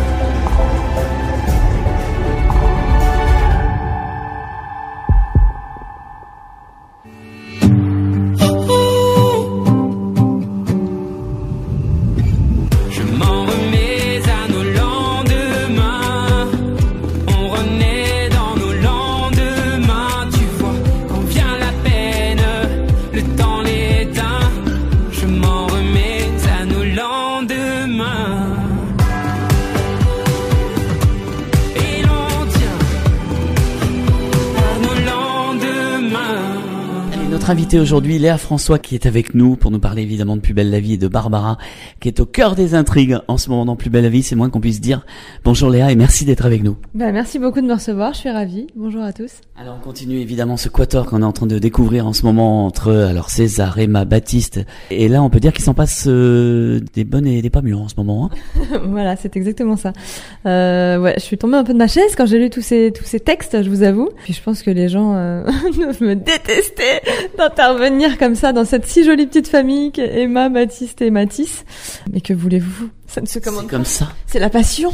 Invité aujourd'hui, Léa François qui est avec nous pour nous parler évidemment de Plus belle la vie et de Barbara qui est au cœur des intrigues en ce moment dans Plus belle la vie. C'est moins qu'on puisse dire. Bonjour Léa et merci d'être avec nous. Bah, merci beaucoup de me recevoir, je suis ravie. Bonjour à tous. Alors on continue évidemment ce quatuor qu'on est en train de découvrir en ce moment entre alors César, Emma, Baptiste et là on peut dire qu'il s'en passe euh, des bonnes et des pas mûres en ce moment. Hein. Voilà, c'est exactement ça. Euh, ouais, je suis tombée un peu de ma chaise quand j'ai lu tous ces tous ces textes, je vous avoue. Puis je pense que les gens euh, me détestaient d'intervenir comme ça dans cette si jolie petite famille qu'est Emma, Baptiste et Mathis. Mais que voulez-vous? Ça ne se commande C'est comme ça. C'est la passion.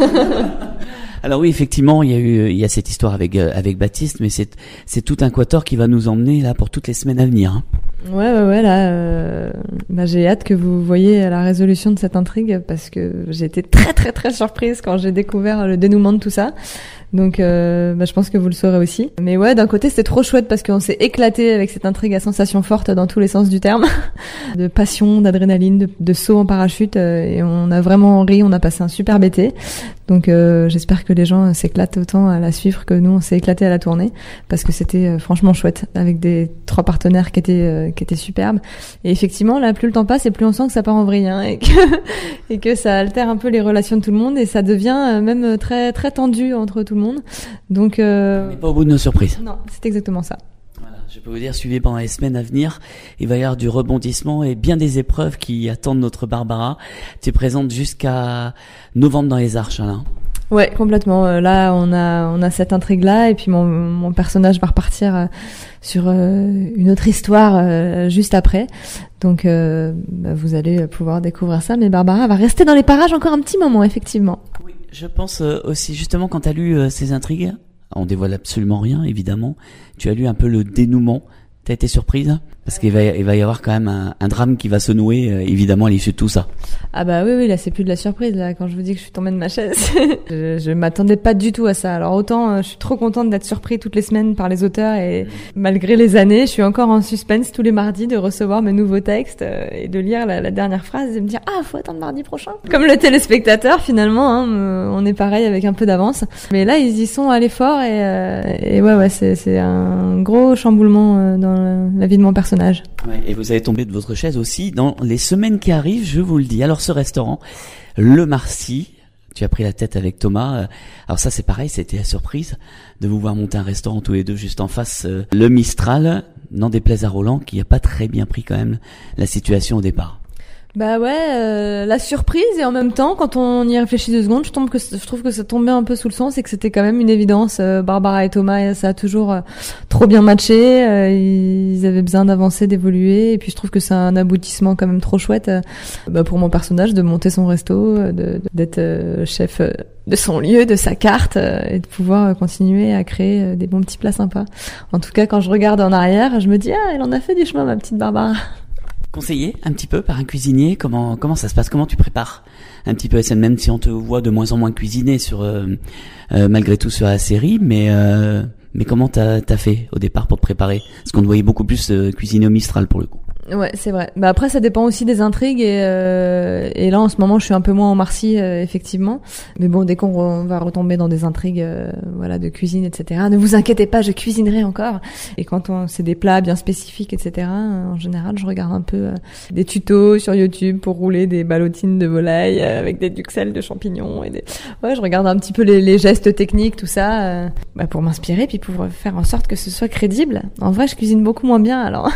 Alors oui, effectivement, il y a eu, il y a cette histoire avec euh, avec Baptiste, mais c'est c'est tout un quatuor qui va nous emmener là pour toutes les semaines à venir. Hein. Ouais, ouais, ouais. Là, euh, bah, j'ai hâte que vous voyez la résolution de cette intrigue parce que j'ai été très, très, très surprise quand j'ai découvert le dénouement de tout ça. Donc, euh, bah, je pense que vous le saurez aussi. Mais ouais, d'un côté, c'était trop chouette parce qu'on s'est éclaté avec cette intrigue à sensations fortes dans tous les sens du terme, de passion, d'adrénaline, de, de saut en parachute, euh, et on a vraiment ri, on a passé un super été. Donc, euh, j'espère que les gens s'éclatent autant à la suivre que nous, on s'est éclaté à la tournée parce que c'était euh, franchement chouette avec des trois partenaires qui étaient euh, qui étaient superbes. Et effectivement, là, plus le temps passe et plus on sent que ça part en vrille, hein, et que et que ça altère un peu les relations de tout le monde et ça devient euh, même très très tendu entre tout le monde. Donc, euh... on n'est pas au bout de nos surprises. Non, c'est exactement ça. Voilà, je peux vous dire, suivez pendant les semaines à venir, il va y avoir du rebondissement et bien des épreuves qui attendent notre Barbara. Tu es présente jusqu'à novembre dans les Arches, Alain. Ouais, complètement. Euh, là, on a on a cette intrigue-là, et puis mon mon personnage va repartir euh, sur euh, une autre histoire euh, juste après. Donc, euh, bah, vous allez pouvoir découvrir ça. Mais Barbara va rester dans les parages encore un petit moment, effectivement. Oui, je pense euh, aussi justement quand tu as lu euh, ces intrigues, on dévoile absolument rien, évidemment. Tu as lu un peu le dénouement. T'as été surprise? Parce qu'il va, il va y avoir quand même un, un drame qui va se nouer, euh, évidemment, à l'issue de tout ça. Ah bah oui, oui, là, c'est plus de la surprise, là, quand je vous dis que je suis tombée de ma chaise. je, je m'attendais pas du tout à ça. Alors autant, euh, je suis trop contente d'être surprise toutes les semaines par les auteurs, et malgré les années, je suis encore en suspense tous les mardis de recevoir mes nouveaux textes, euh, et de lire la, la dernière phrase et me dire, ah, faut attendre mardi prochain. Comme le téléspectateur, finalement, hein, on est pareil avec un peu d'avance. Mais là, ils y sont allés fort, et, euh, et ouais, ouais, c'est, c'est un gros chamboulement euh, dans la vie de mon personnage. Ouais, et vous allez tomber de votre chaise aussi dans les semaines qui arrivent, je vous le dis. Alors ce restaurant, Le Marcy, tu as pris la tête avec Thomas. Alors ça c'est pareil, c'était la surprise de vous voir monter un restaurant tous les deux juste en face, le Mistral, n'en déplaise à Roland qui a pas très bien pris quand même la situation au départ. Bah ouais, euh, la surprise et en même temps, quand on y réfléchit deux secondes, je, tombe que, je trouve que ça tombait un peu sous le sens et que c'était quand même une évidence. Euh, Barbara et Thomas, ça a toujours euh, trop bien matché. Euh, ils avaient besoin d'avancer, d'évoluer. Et puis je trouve que c'est un aboutissement quand même trop chouette euh, bah, pour mon personnage de monter son resto, de, de, d'être euh, chef euh, de son lieu, de sa carte euh, et de pouvoir euh, continuer à créer euh, des bons petits plats sympas. En tout cas, quand je regarde en arrière, je me dis ah, elle en a fait du chemin, ma petite Barbara. Conseillé un petit peu par un cuisinier, comment comment ça se passe, comment tu prépares un petit peu, même si on te voit de moins en moins cuisiner sur euh, euh, malgré tout sur la série, mais euh, mais comment t'as t'as fait au départ pour te préparer, parce qu'on te voyait beaucoup plus euh, cuisiner au Mistral pour le coup. Ouais, c'est vrai. Bah après, ça dépend aussi des intrigues et euh, et là en ce moment, je suis un peu moins en Marcy, euh, effectivement. Mais bon, dès qu'on re- va retomber dans des intrigues, euh, voilà, de cuisine, et cetera. Ne vous inquiétez pas, je cuisinerai encore. Et quand on, c'est des plats bien spécifiques, et cetera. euh, En général, je regarde un peu euh, des tutos sur YouTube pour rouler des ballotines de volaille euh, avec des duxelles de champignons et des. Ouais, je regarde un petit peu les, les gestes techniques, tout ça, euh, bah, pour m'inspirer puis pour faire en sorte que ce soit crédible. En vrai, je cuisine beaucoup moins bien, alors.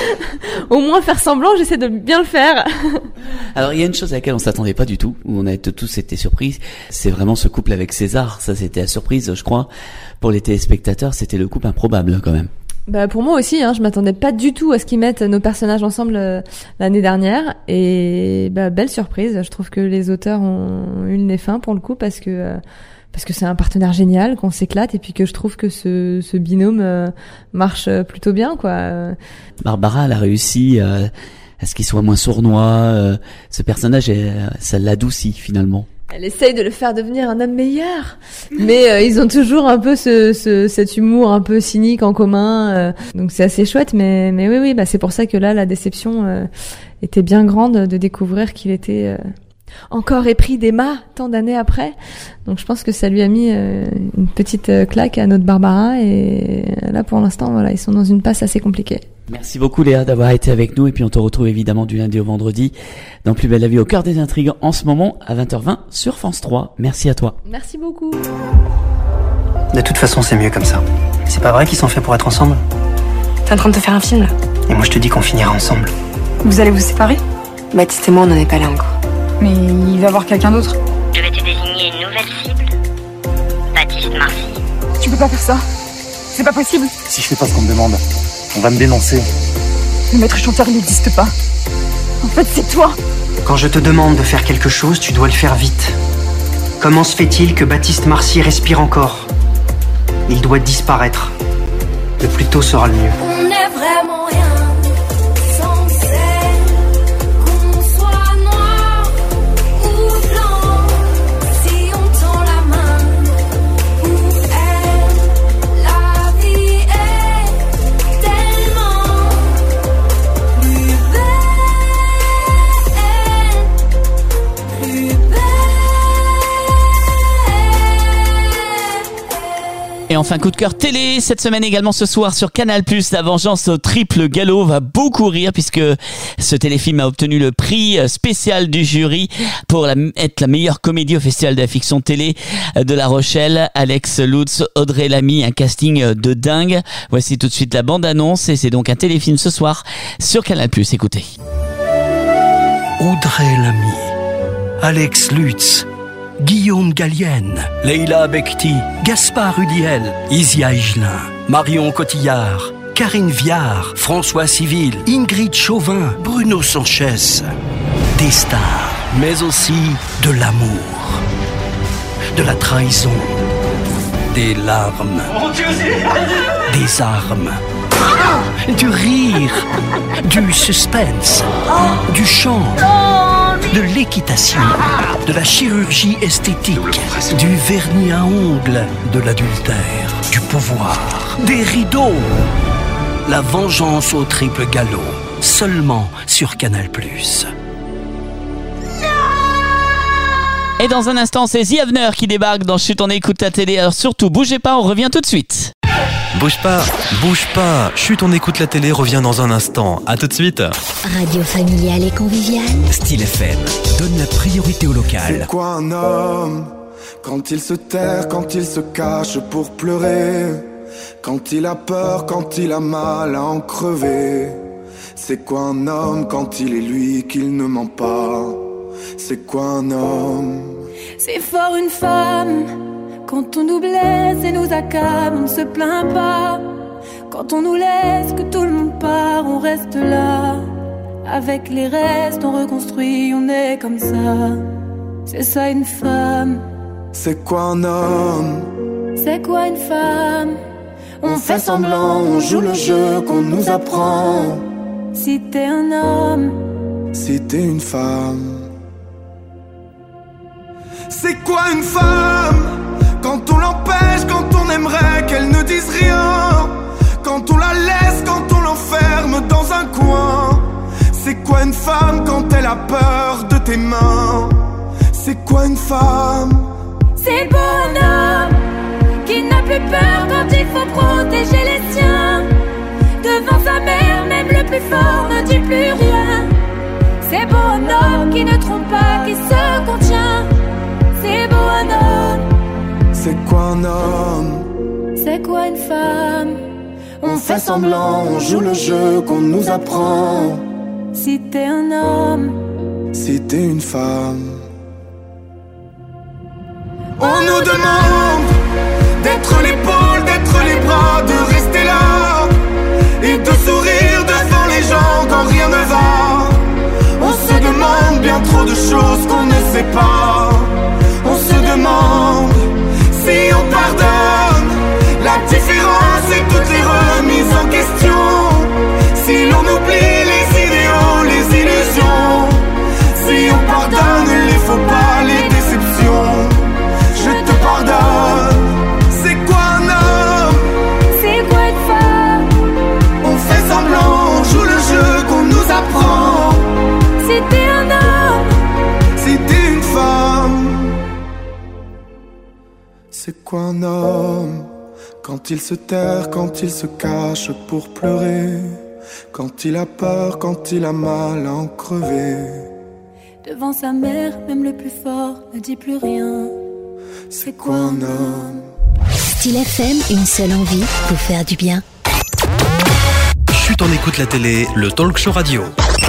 Au moins faire semblant, j'essaie de bien le faire. Alors il y a une chose à laquelle on s'attendait pas du tout, où on a tous été surpris, c'est vraiment ce couple avec César. Ça c'était la surprise, je crois, pour les téléspectateurs, c'était le couple improbable quand même. Bah pour moi aussi, hein, je m'attendais pas du tout à ce qu'ils mettent nos personnages ensemble euh, l'année dernière, et bah belle surprise. Je trouve que les auteurs ont eu le nez fin pour le coup, parce que euh, parce que c'est un partenaire génial, qu'on s'éclate, et puis que je trouve que ce, ce binôme euh, marche plutôt bien, quoi. Barbara, elle a réussi à, à ce qu'il soit moins sournois. Euh, ce personnage, elle, ça l'adoucit finalement. Elle essaye de le faire devenir un homme meilleur, mais euh, ils ont toujours un peu ce, ce cet humour un peu cynique en commun, euh, donc c'est assez chouette. Mais mais oui oui, bah c'est pour ça que là la déception euh, était bien grande de découvrir qu'il était euh, encore épris d'Emma tant d'années après. Donc je pense que ça lui a mis euh, une petite claque à notre Barbara, et là pour l'instant voilà, ils sont dans une passe assez compliquée. Merci beaucoup Léa d'avoir été avec nous, et puis on te retrouve évidemment du lundi au vendredi dans Plus belle la vie, au cœur des intrigues, en ce moment à vingt heures vingt sur France trois. Merci à toi. Merci beaucoup. De toute façon c'est mieux comme ça. C'est pas vrai qu'ils sont faits pour être ensemble? T'es en train de te faire un film là? Et moi je te dis qu'on finira ensemble. Vous allez vous séparer? Baptiste et moi on n'en est pas là encore. Mais il va voir quelqu'un d'autre. Je vais te désigner une nouvelle cible. Baptiste Marcy. Tu peux pas faire ça. C'est pas possible. Si je fais pas ce qu'on me demande, on va me dénoncer. Le maître chanteur, il n'existe pas. En fait, c'est toi. Quand je te demande de faire quelque chose, tu dois le faire vite. Comment se fait-il que Baptiste Marcy respire encore? Il doit disparaître. Le plus tôt sera le mieux. On est vraiment rien. Et enfin, coup de cœur télé, cette semaine également ce soir sur Canal plus, La vengeance au triple galop va beaucoup rire, puisque ce téléfilm a obtenu le prix spécial du jury pour la, être la meilleure comédie au Festival de la fiction télé de La Rochelle. Alex Lutz, Audrey Lamy, un casting de dingue. Voici tout de suite la bande-annonce, et c'est donc un téléfilm ce soir sur Canal plus. Écoutez. Audrey Lamy, Alex Lutz, Guillaume Gallienne, Leila Bekti, Gaspard Huliel, Isia Higelin, Marion Cotillard, Karine Viard, François Civil, Ingrid Chauvin, Bruno Sanchez. Des stars, mais aussi de l'amour, de la trahison, des larmes, des armes, du rire, du suspense, du chant, de l'équitation, de la chirurgie esthétique, du vernis à ongles, de l'adultère, du pouvoir, des rideaux. La vengeance au triple galop, seulement sur Canal plus. Et dans un instant, c'est The Avener qui débarque dans Chut, on écoute la télé. Alors surtout, bougez pas, on revient tout de suite. Bouge pas, bouge pas. Chut, on écoute la télé, revient dans un instant. À tout de suite. Radio familiale et conviviale. Style F M donne la priorité au local. C'est quoi un homme? Quand il se terre, quand il se cache pour pleurer, quand il a peur, quand il a mal à en crever. C'est quoi un homme quand il est lui qu'il ne ment pas? C'est quoi un homme? C'est fort une femme. Quand on nous blesse et nous accable, on ne se plaint pas. Quand on nous laisse, que tout le monde part, on reste là. Avec les restes, on reconstruit, on est comme ça. C'est ça une femme. C'est quoi un homme? C'est quoi une femme? On fait semblant, on joue le jeu qu'on nous apprend. Si t'es un homme, si t'es une femme. C'est quoi une femme? Quand on l'empêche, quand on aimerait qu'elle ne dise rien. Quand on la laisse, quand on l'enferme dans un coin. C'est quoi une femme quand elle a peur de tes mains? C'est quoi une femme? c'est le bonhomme qui n'a plus peur quand il faut protéger les siens. Devant sa mère, même le plus fort ne dit plus rien. C'est beau un homme qui ne trompe pas, qui se contient. C'est beau un homme. C'est quoi un homme? C'est quoi une femme? On fait semblant, on joue le jeu qu'on nous apprend. Si t'es un homme, si t'es une femme. On nous demande d'être l'épaule, d'être les bras, de rester là et de sourire devant les gens quand rien ne va. On se demande bien trop de choses qu'on ne sait pas. On se demande si on pardonne la différence et toutes les remises en question. Si l'on oublie les idéaux, les illusions. Si on pardonne les faux pas, les déceptions. Je te pardonne. C'est quoi un homme? C'est quoi une femme? On fait semblant, on joue le jeu qu'on nous apprend. Si t'es un homme, si t'es une femme. C'est quoi un homme? Quand il se terre, quand il se cache pour pleurer. Quand il a peur, quand il a mal à en crever. Devant sa mère, même le plus fort ne dit plus rien. C'est quoi un homme? Style F M, une seule envie, vous faire du bien. Chut, on écoute la télé, le talk show radio.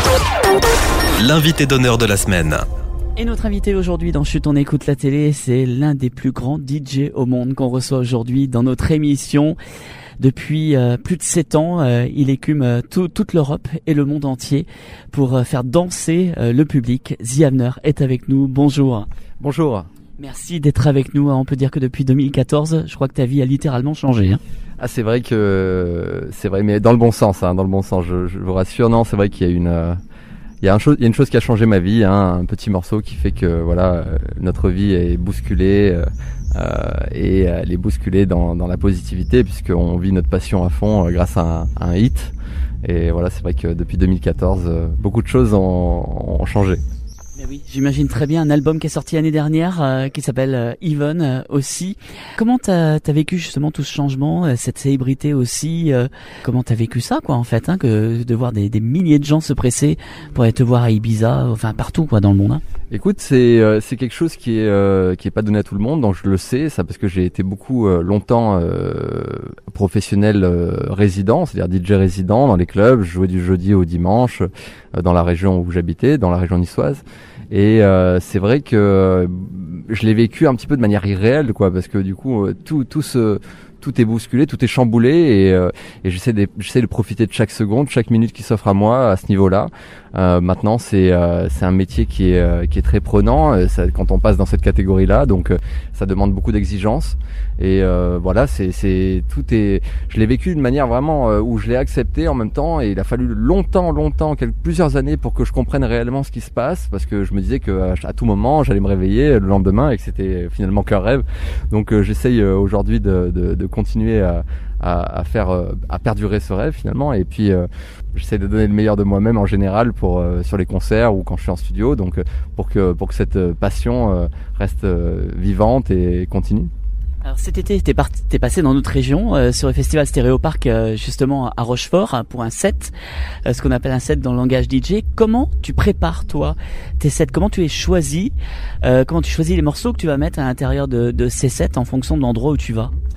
L'invité d'honneur de la semaine. Et notre invité aujourd'hui dans Chut, on écoute la télé, c'est l'un des plus grands D J au monde qu'on reçoit aujourd'hui dans notre émission. Depuis euh, plus de sept ans, euh, il écume euh, tout, toute l'Europe et le monde entier pour euh, faire danser euh, le public. The Hamner est avec nous. Bonjour. Bonjour. Merci d'être avec nous. On peut dire que depuis deux mille quatorze, je crois que ta vie a littéralement changé. Hein. Ah, c'est vrai que c'est vrai, mais dans le bon sens, hein, dans le bon sens. Je, je vous rassure. Non, c'est vrai qu'il y a une, euh, il y a un chose, il y a une chose qui a changé ma vie, hein, un petit morceau qui fait que voilà, euh, notre vie est bousculée. Euh, Euh, et elle est bousculée dans, dans la positivité puisqu'on vit notre passion à fond euh, grâce à un, à un hit. Et voilà, c'est vrai que depuis deux mille quatorze, euh, beaucoup de choses ont, ont changé. Mais oui, j'imagine très bien un album qui est sorti l'année dernière euh, qui s'appelle euh, Even euh, aussi. Comment t'as, t'as vécu justement tout ce changement, euh, cette célébrité aussi euh, Comment t'as vécu ça, quoi, en fait, hein, que de voir des, des milliers de gens se presser pour aller te voir à Ibiza, enfin partout, quoi, dans le monde. Hein. Écoute, c'est euh, c'est quelque chose qui est euh, qui est pas donné à tout le monde, donc je le sais, ça parce que j'ai été beaucoup euh, longtemps euh, professionnel euh, résident, c'est-à-dire D J résident dans les clubs. Je jouais du jeudi au dimanche euh, dans la région où j'habitais, dans la région niçoise. Et euh, c'est vrai que euh, je l'ai vécu un petit peu de manière irréelle, quoi, parce que du coup euh, tout tout se tout est bousculé, tout est chamboulé, et, euh, et j'essaie de j'essaie de profiter de chaque seconde, chaque minute qui s'offre à moi à ce niveau-là. Euh, maintenant, c'est euh, c'est un métier qui est euh, qui est très prenant euh, ça, quand on passe dans cette catégorie-là, donc euh, ça demande beaucoup d'exigences. Et euh, voilà, c'est c'est tout est. Je l'ai vécu d'une manière vraiment euh, où je l'ai accepté en même temps, et il a fallu longtemps, longtemps, quelques plusieurs années pour que je comprenne réellement ce qui se passe, parce que je me disais que à, à tout moment j'allais me réveiller le lendemain et que c'était finalement qu'un rêve. Donc euh, j'essaye euh, aujourd'hui de, de de continuer à à, à faire euh, à perdurer ce rêve finalement, et puis euh, j'essaie de donner le meilleur de moi-même en général pour euh, sur les concerts ou quand je suis en studio, donc euh, pour que pour que cette euh, passion euh, reste euh, vivante et continue. Alors cet été, t'es, parti, t'es passé dans notre région euh, sur le festival Stéréoparc euh, justement à Rochefort hein, pour un set, euh, ce qu'on appelle un set dans le langage D J. Comment tu prépares toi tes sets? Comment tu es choisi euh, Comment tu choisis les morceaux que tu vas mettre à l'intérieur de, de ces sets en fonction de l'endroit où tu vas?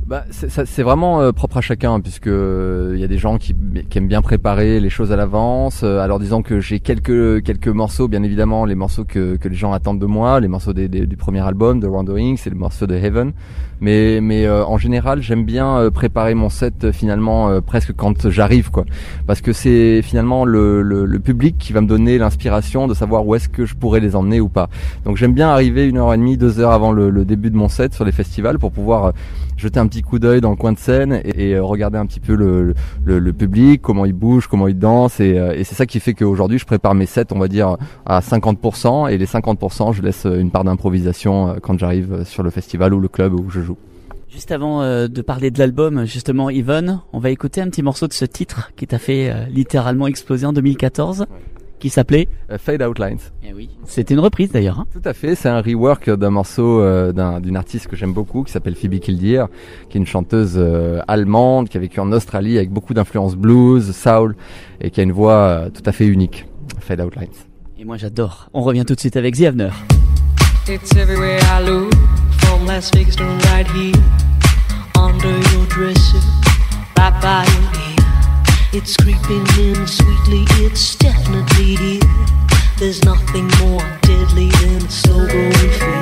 Bah, c'est, ça, c'est vraiment euh, propre à chacun, puisque il euh, y a des gens qui, qui aiment bien préparer les choses à l'avance. Euh, alors disons que j'ai quelques quelques morceaux, bien évidemment, les morceaux que que les gens attendent de moi, les morceaux des, des, du premier album de Wanderings, c'est les morceaux de Heaven. Mais mais euh, en général, j'aime bien euh, préparer mon set euh, finalement euh, presque quand j'arrive, quoi, parce que c'est finalement le, le le public qui va me donner l'inspiration de savoir où est-ce que je pourrais les emmener ou pas. Donc j'aime bien arriver une heure et demie, deux heures avant le, le début de mon set sur les festivals pour pouvoir euh, jeter un petit coup d'œil dans le coin de scène et, et regarder un petit peu le, le, le public, comment il bouge, comment il danse, et, et c'est ça qui fait qu'aujourd'hui je prépare mes sets, on va dire, à cinquante pour cent, et les cinquante pour cent je laisse une part d'improvisation quand j'arrive sur le festival ou le club où je joue. Juste avant euh, de parler de l'album, justement, Yvonne, on va écouter un petit morceau de ce titre qui t'a fait euh, littéralement exploser en deux mille quatorze. Ouais. Qui s'appelait uh, Fade Out Lines. Eh oui. C'était une reprise d'ailleurs. Hein. Tout à fait, c'est un rework d'un morceau euh, d'un, d'une artiste que j'aime beaucoup qui s'appelle Phoebe Kildeer, qui est une chanteuse euh, allemande qui a vécu en Australie avec beaucoup d'influences blues, soul, et qui a une voix euh, tout à fait unique. Fade Out Lines. Et moi j'adore. On revient tout de suite avec The Avener. It's everywhere I look, from Las Vegas to right here, under your dresser, right by your ear. It's creeping in sweetly, it's definitely here. There's nothing more deadly than a slow growing fear.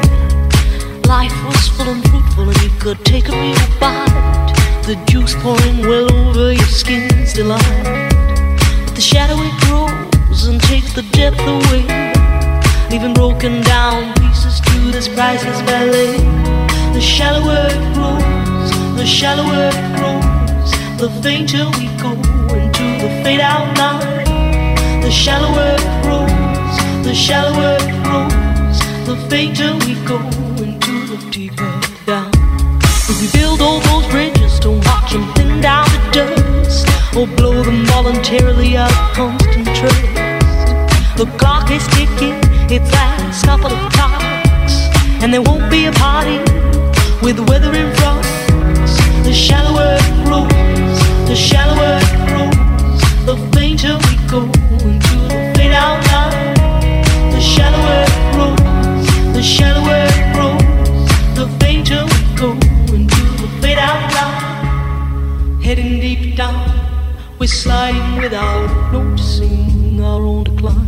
Life was full and fruitful and you could take a real bite. The juice pouring well over your skin's delight. But the shadow it grows and takes the depth away, leaving broken down pieces to this priceless ballet. The shallower it grows, the shallower it grows, the fainter we go into the fade out line. The shallower it grows, the shallower it grows, the fainter we go into the deeper down. If we build all those bridges, don't watch them thin down to dust, or blow them voluntarily out of constant trust. The clock is ticking, its last couple of clocks, and there won't be a party with the weather in front. The shallower it grows, the shallower it grows, the fainter we go into the fade out line. The shallower it grows, the shallower it grows, the fainter we go into the fade out line. Heading deep down, we're sliding without noticing our own decline.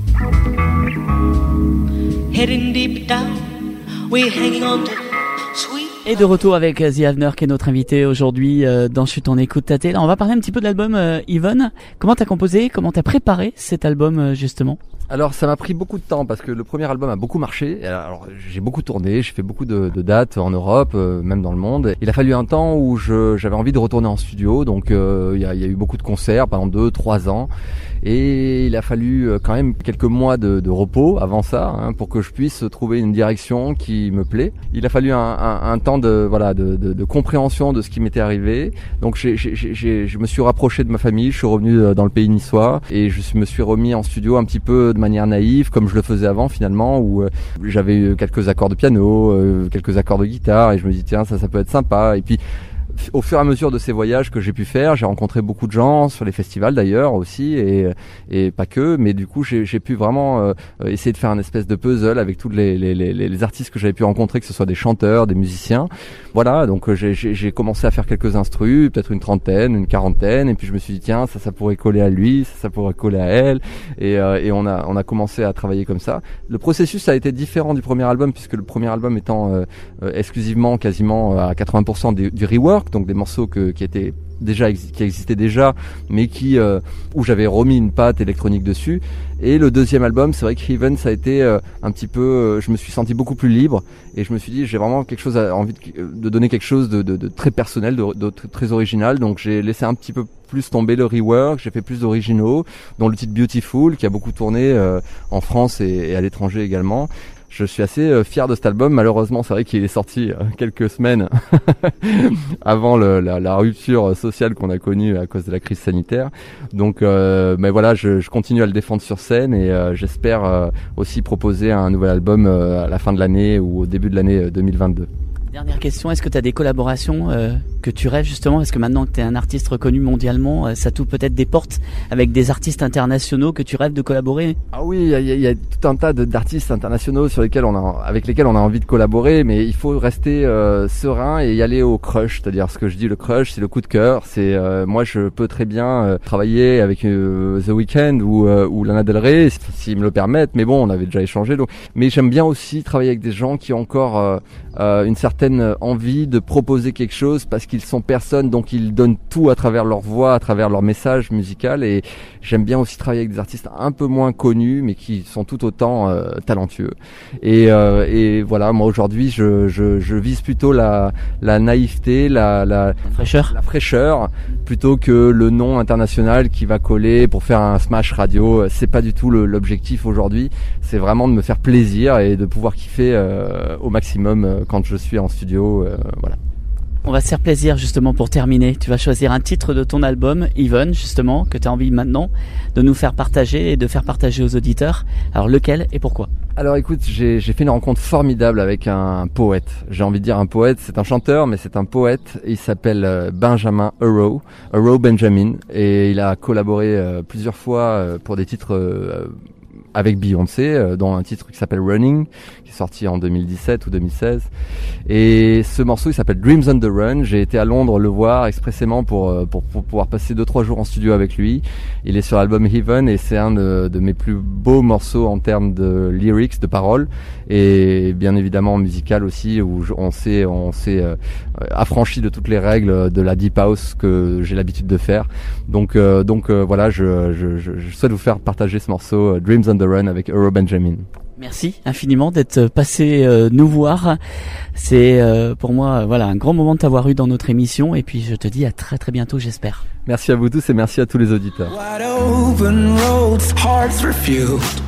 Heading deep down, we're hanging on to sweet. Et de retour avec The Avener qui est notre invité aujourd'hui euh, dans Chut on écoute ta télé. On va parler un petit peu de l'album euh, Yvonne. Comment t'as composé, comment t'as préparé cet album euh, justement? Alors ça m'a pris beaucoup de temps parce que le premier album a beaucoup marché. Alors j'ai beaucoup tourné, j'ai fait beaucoup de, de dates en Europe, euh, même dans le monde. Il a fallu un temps où je, j'avais envie de retourner en studio, donc euh, il y, a, il y a eu beaucoup de concerts pendant deux, trois ans. Et il a fallu quand même quelques mois de, de repos avant ça, hein, pour que je puisse trouver une direction qui me plaît. Il a fallu un, un, un temps de voilà de, de, de compréhension de ce qui m'était arrivé. Donc j'ai, j'ai, j'ai, je me suis rapproché de ma famille, je suis revenu dans le pays niçois et je me suis remis en studio un petit peu de manière naïve, comme je le faisais avant finalement, où euh, j'avais quelques accords de piano, euh, quelques accords de guitare, et je me dis tiens ça ça peut être sympa. Et puis au fur et à mesure de ces voyages que j'ai pu faire, j'ai rencontré beaucoup de gens sur les festivals d'ailleurs aussi, et et pas que, mais du coup j'ai j'ai pu vraiment euh, essayer de faire un espèce de puzzle avec tous les les les, les artistes que j'avais pu rencontrer, que ce soit des chanteurs, des musiciens. Voilà, donc j'ai j'ai, j'ai commencé à faire quelques instrus, peut-être une trentaine, une quarantaine, et puis je me suis dit tiens ça ça pourrait coller à lui, ça ça pourrait coller à elle, et euh, et on a on a commencé à travailler comme ça. Le processus a été différent du premier album, puisque le premier album étant euh, euh, exclusivement quasiment à quatre-vingts pour cent du, du rework, donc des morceaux que, qui étaient déjà qui existaient déjà, mais qui euh, où j'avais remis une patte électronique dessus. Et le deuxième album, c'est vrai que Heaven, ça a été euh, un petit peu, euh, je me suis senti beaucoup plus libre, et je me suis dit j'ai vraiment quelque chose à, envie de, de donner quelque chose de, de, de très personnel, de, de très original. Donc j'ai laissé un petit peu plus tomber le rework, j'ai fait plus d'originaux, dont le titre Beautiful qui a beaucoup tourné euh, en France et, et à l'étranger également. Je suis assez euh, fier de cet album. Malheureusement, c'est vrai qu'il est sorti euh, quelques semaines avant le, la, la rupture sociale qu'on a connue à cause de la crise sanitaire. Donc, euh, mais voilà, je, je continue à le défendre sur scène, et euh, j'espère euh, aussi proposer un nouvel album euh, à la fin de l'année ou au début de l'année deux mille vingt-deux. Dernière question, est-ce que tu as des collaborations euh, que tu rêves justement, parce que maintenant que tu es un artiste reconnu mondialement, euh, ça t'ouvre peut-être des portes avec des artistes internationaux que tu rêves de collaborer? Ah oui, il y a, y, a, y a tout un tas de, d'artistes internationaux sur lesquels on a, avec lesquels on a envie de collaborer, mais il faut rester euh, serein et y aller au crush, c'est-à-dire ce que je dis, le crush, c'est le coup de cœur. C'est euh, moi, je peux très bien euh, travailler avec euh, The Weeknd ou, euh, ou Lana Del Rey, s'ils me le permettent, mais bon, on avait déjà échangé. Donc, mais j'aime bien aussi travailler avec des gens qui ont encore euh, euh, une certaine envie de proposer quelque chose parce qu'ils sont personnes, donc ils donnent tout à travers leur voix, à travers leur message musical. Et j'aime bien aussi travailler avec des artistes un peu moins connus mais qui sont tout autant euh, talentueux. Et, euh, et voilà, moi aujourd'hui je, je, je vise plutôt la, la naïveté, la, la fraîcheur, la fraîcheur plutôt que le nom international qui va coller pour faire un smash radio. C'est pas du tout le, l'objectif aujourd'hui. C'est vraiment de me faire plaisir et de pouvoir kiffer euh, au maximum euh, quand je suis en studio, euh, voilà. On va se faire plaisir justement pour terminer. Tu vas choisir un titre de ton album, Even, justement, que tu as envie maintenant de nous faire partager et de faire partager aux auditeurs. Alors lequel et pourquoi? Alors écoute, j'ai, j'ai fait une rencontre formidable avec un poète. J'ai envie de dire un poète, c'est un chanteur, mais c'est un poète. Il s'appelle Benjamin Euro, Euro Benjamin, et il a collaboré euh, plusieurs fois euh, pour des titres euh, avec Beyoncé, euh, dont un titre qui s'appelle Running, qui est sorti en deux mille dix-sept ou deux mille seize. Et ce morceau, il s'appelle Dreams on the Run. J'ai été à Londres le voir expressément pour, pour, pour pouvoir passer deux trois jours en studio avec lui. Il est sur l'album Heaven et c'est un de, de mes plus beaux morceaux en termes de lyrics, de paroles, et bien évidemment musical aussi, où on s'est, on s'est euh, affranchi de toutes les règles de la deep house que j'ai l'habitude de faire. Donc, euh, donc euh, voilà, je, je, je, je souhaite vous faire partager ce morceau euh, Dreams on the Run avec Euro Benjamin. Merci infiniment d'être passé euh, nous voir. C'est euh, pour moi euh, voilà un grand moment de t'avoir eu dans notre émission, et puis je te dis à très très bientôt, j'espère. Merci à vous tous et merci à tous les auditeurs. Wide open roads, hearts refused.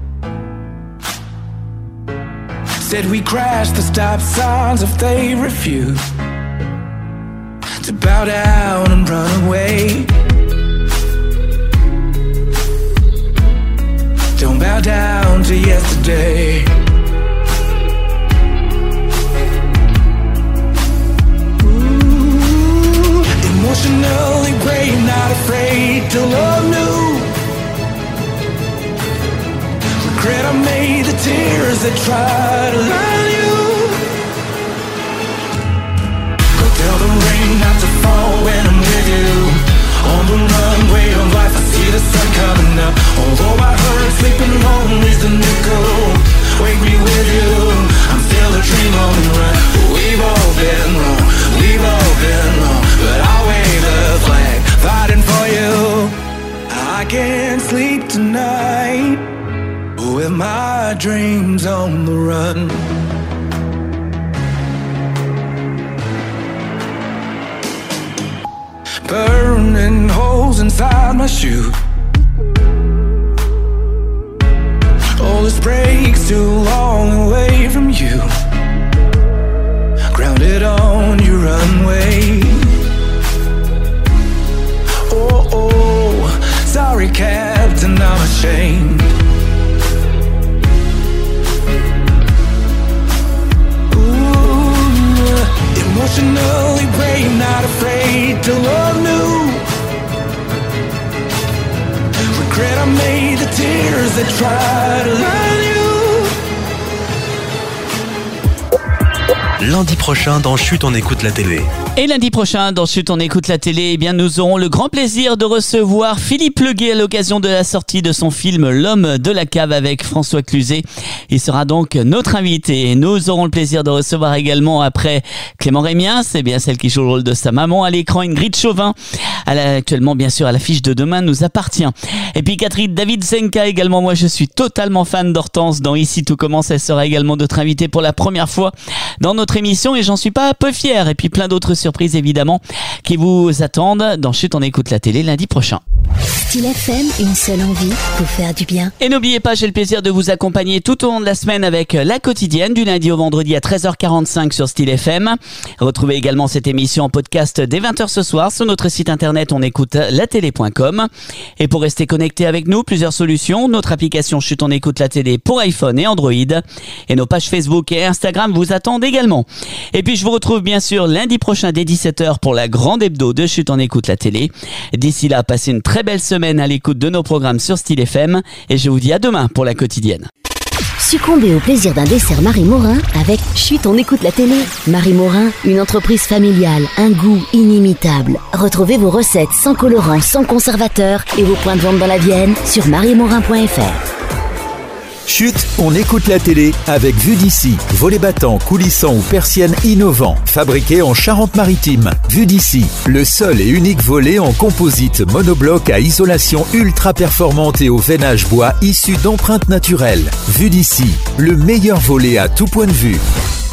Said we crash the stop signs if they refuse to bow down and run away. Don't bow down to yesterday. Ooh, emotionally brave, not afraid to love new. Regret I made the tears that try to learn you. Go tell the rain not to fall when I'm with you. On the runway of life, I see the sun coming up. Although I heard sleeping home is the new goal. Wake me with you, I'm still a dream on the run. We've all been wrong, we've all been wrong, but I'll wave the flag, fighting for you. I can't sleep tonight with my dreams on the run. Burning holes inside my shoes. All this breaks too long away from you. Grounded on your runway. Oh, oh, sorry Captain, I'm ashamed. Emotionally brave, not afraid to love new. Regret I made the tears that try to learn you. Lundi prochain dans Chut, on écoute la télé. Et lundi prochain, dans Chut, on écoute la télé, eh bien, nous aurons le grand plaisir de recevoir Philippe Leguet à l'occasion de la sortie de son film L'Homme de la Cave avec François Cluzet. Il sera donc notre invité. Nous aurons le plaisir de recevoir également après Clément Rémiens, c'est bien celle qui joue le rôle de sa maman à l'écran, Ingrid Chauvin. Elle est actuellement, bien sûr, à l'affiche de Demain nous appartient. Et puis Catherine David Zenka également. Moi, je suis totalement fan d'Hortense dans Ici tout commence. Elle sera également notre invitée pour la première fois dans notre émission et j'en suis pas peu fier. Et puis plein d'autres surprises évidemment qui vous attendent dans Chut, on écoute la télé lundi prochain. Style F M, une seule envie, vous faire du bien. Et n'oubliez pas, j'ai le plaisir de vous accompagner tout au long de la semaine avec la quotidienne du lundi au vendredi à treize heures quarante-cinq sur Style F M. Retrouvez également cette émission en podcast dès vingt heures ce soir sur notre site internet on écoute la télé point com. Et pour rester connecté avec nous, plusieurs solutions. Notre application Chut on écoute la télé pour iPhone et Android. Et nos pages Facebook et Instagram vous attendent également. Et puis je vous retrouve bien sûr lundi prochain dès dix-sept heures pour la grande hebdo de Chut on écoute la télé. D'ici là, passez une très belle semaine à l'écoute de nos programmes sur Style F M. Et je vous dis à demain pour la quotidienne. Succombez au plaisir d'un dessert Marie Morin avec Chut, on écoute la télé. Marie Morin, une entreprise familiale, un goût inimitable. Retrouvez vos recettes sans colorant, sans conservateur et vos points de vente dans la Vienne sur marie morin point f r. Chut, on écoute la télé avec Vue d'ici. Volets battants, coulissants ou persiennes innovants. Fabriqués en Charente-Maritime. Vue d'ici, le seul et unique volet en composite monobloc à isolation ultra performante et au veinage bois issu d'empreintes naturelles. Vue d'ici, le meilleur volet à tout point de vue.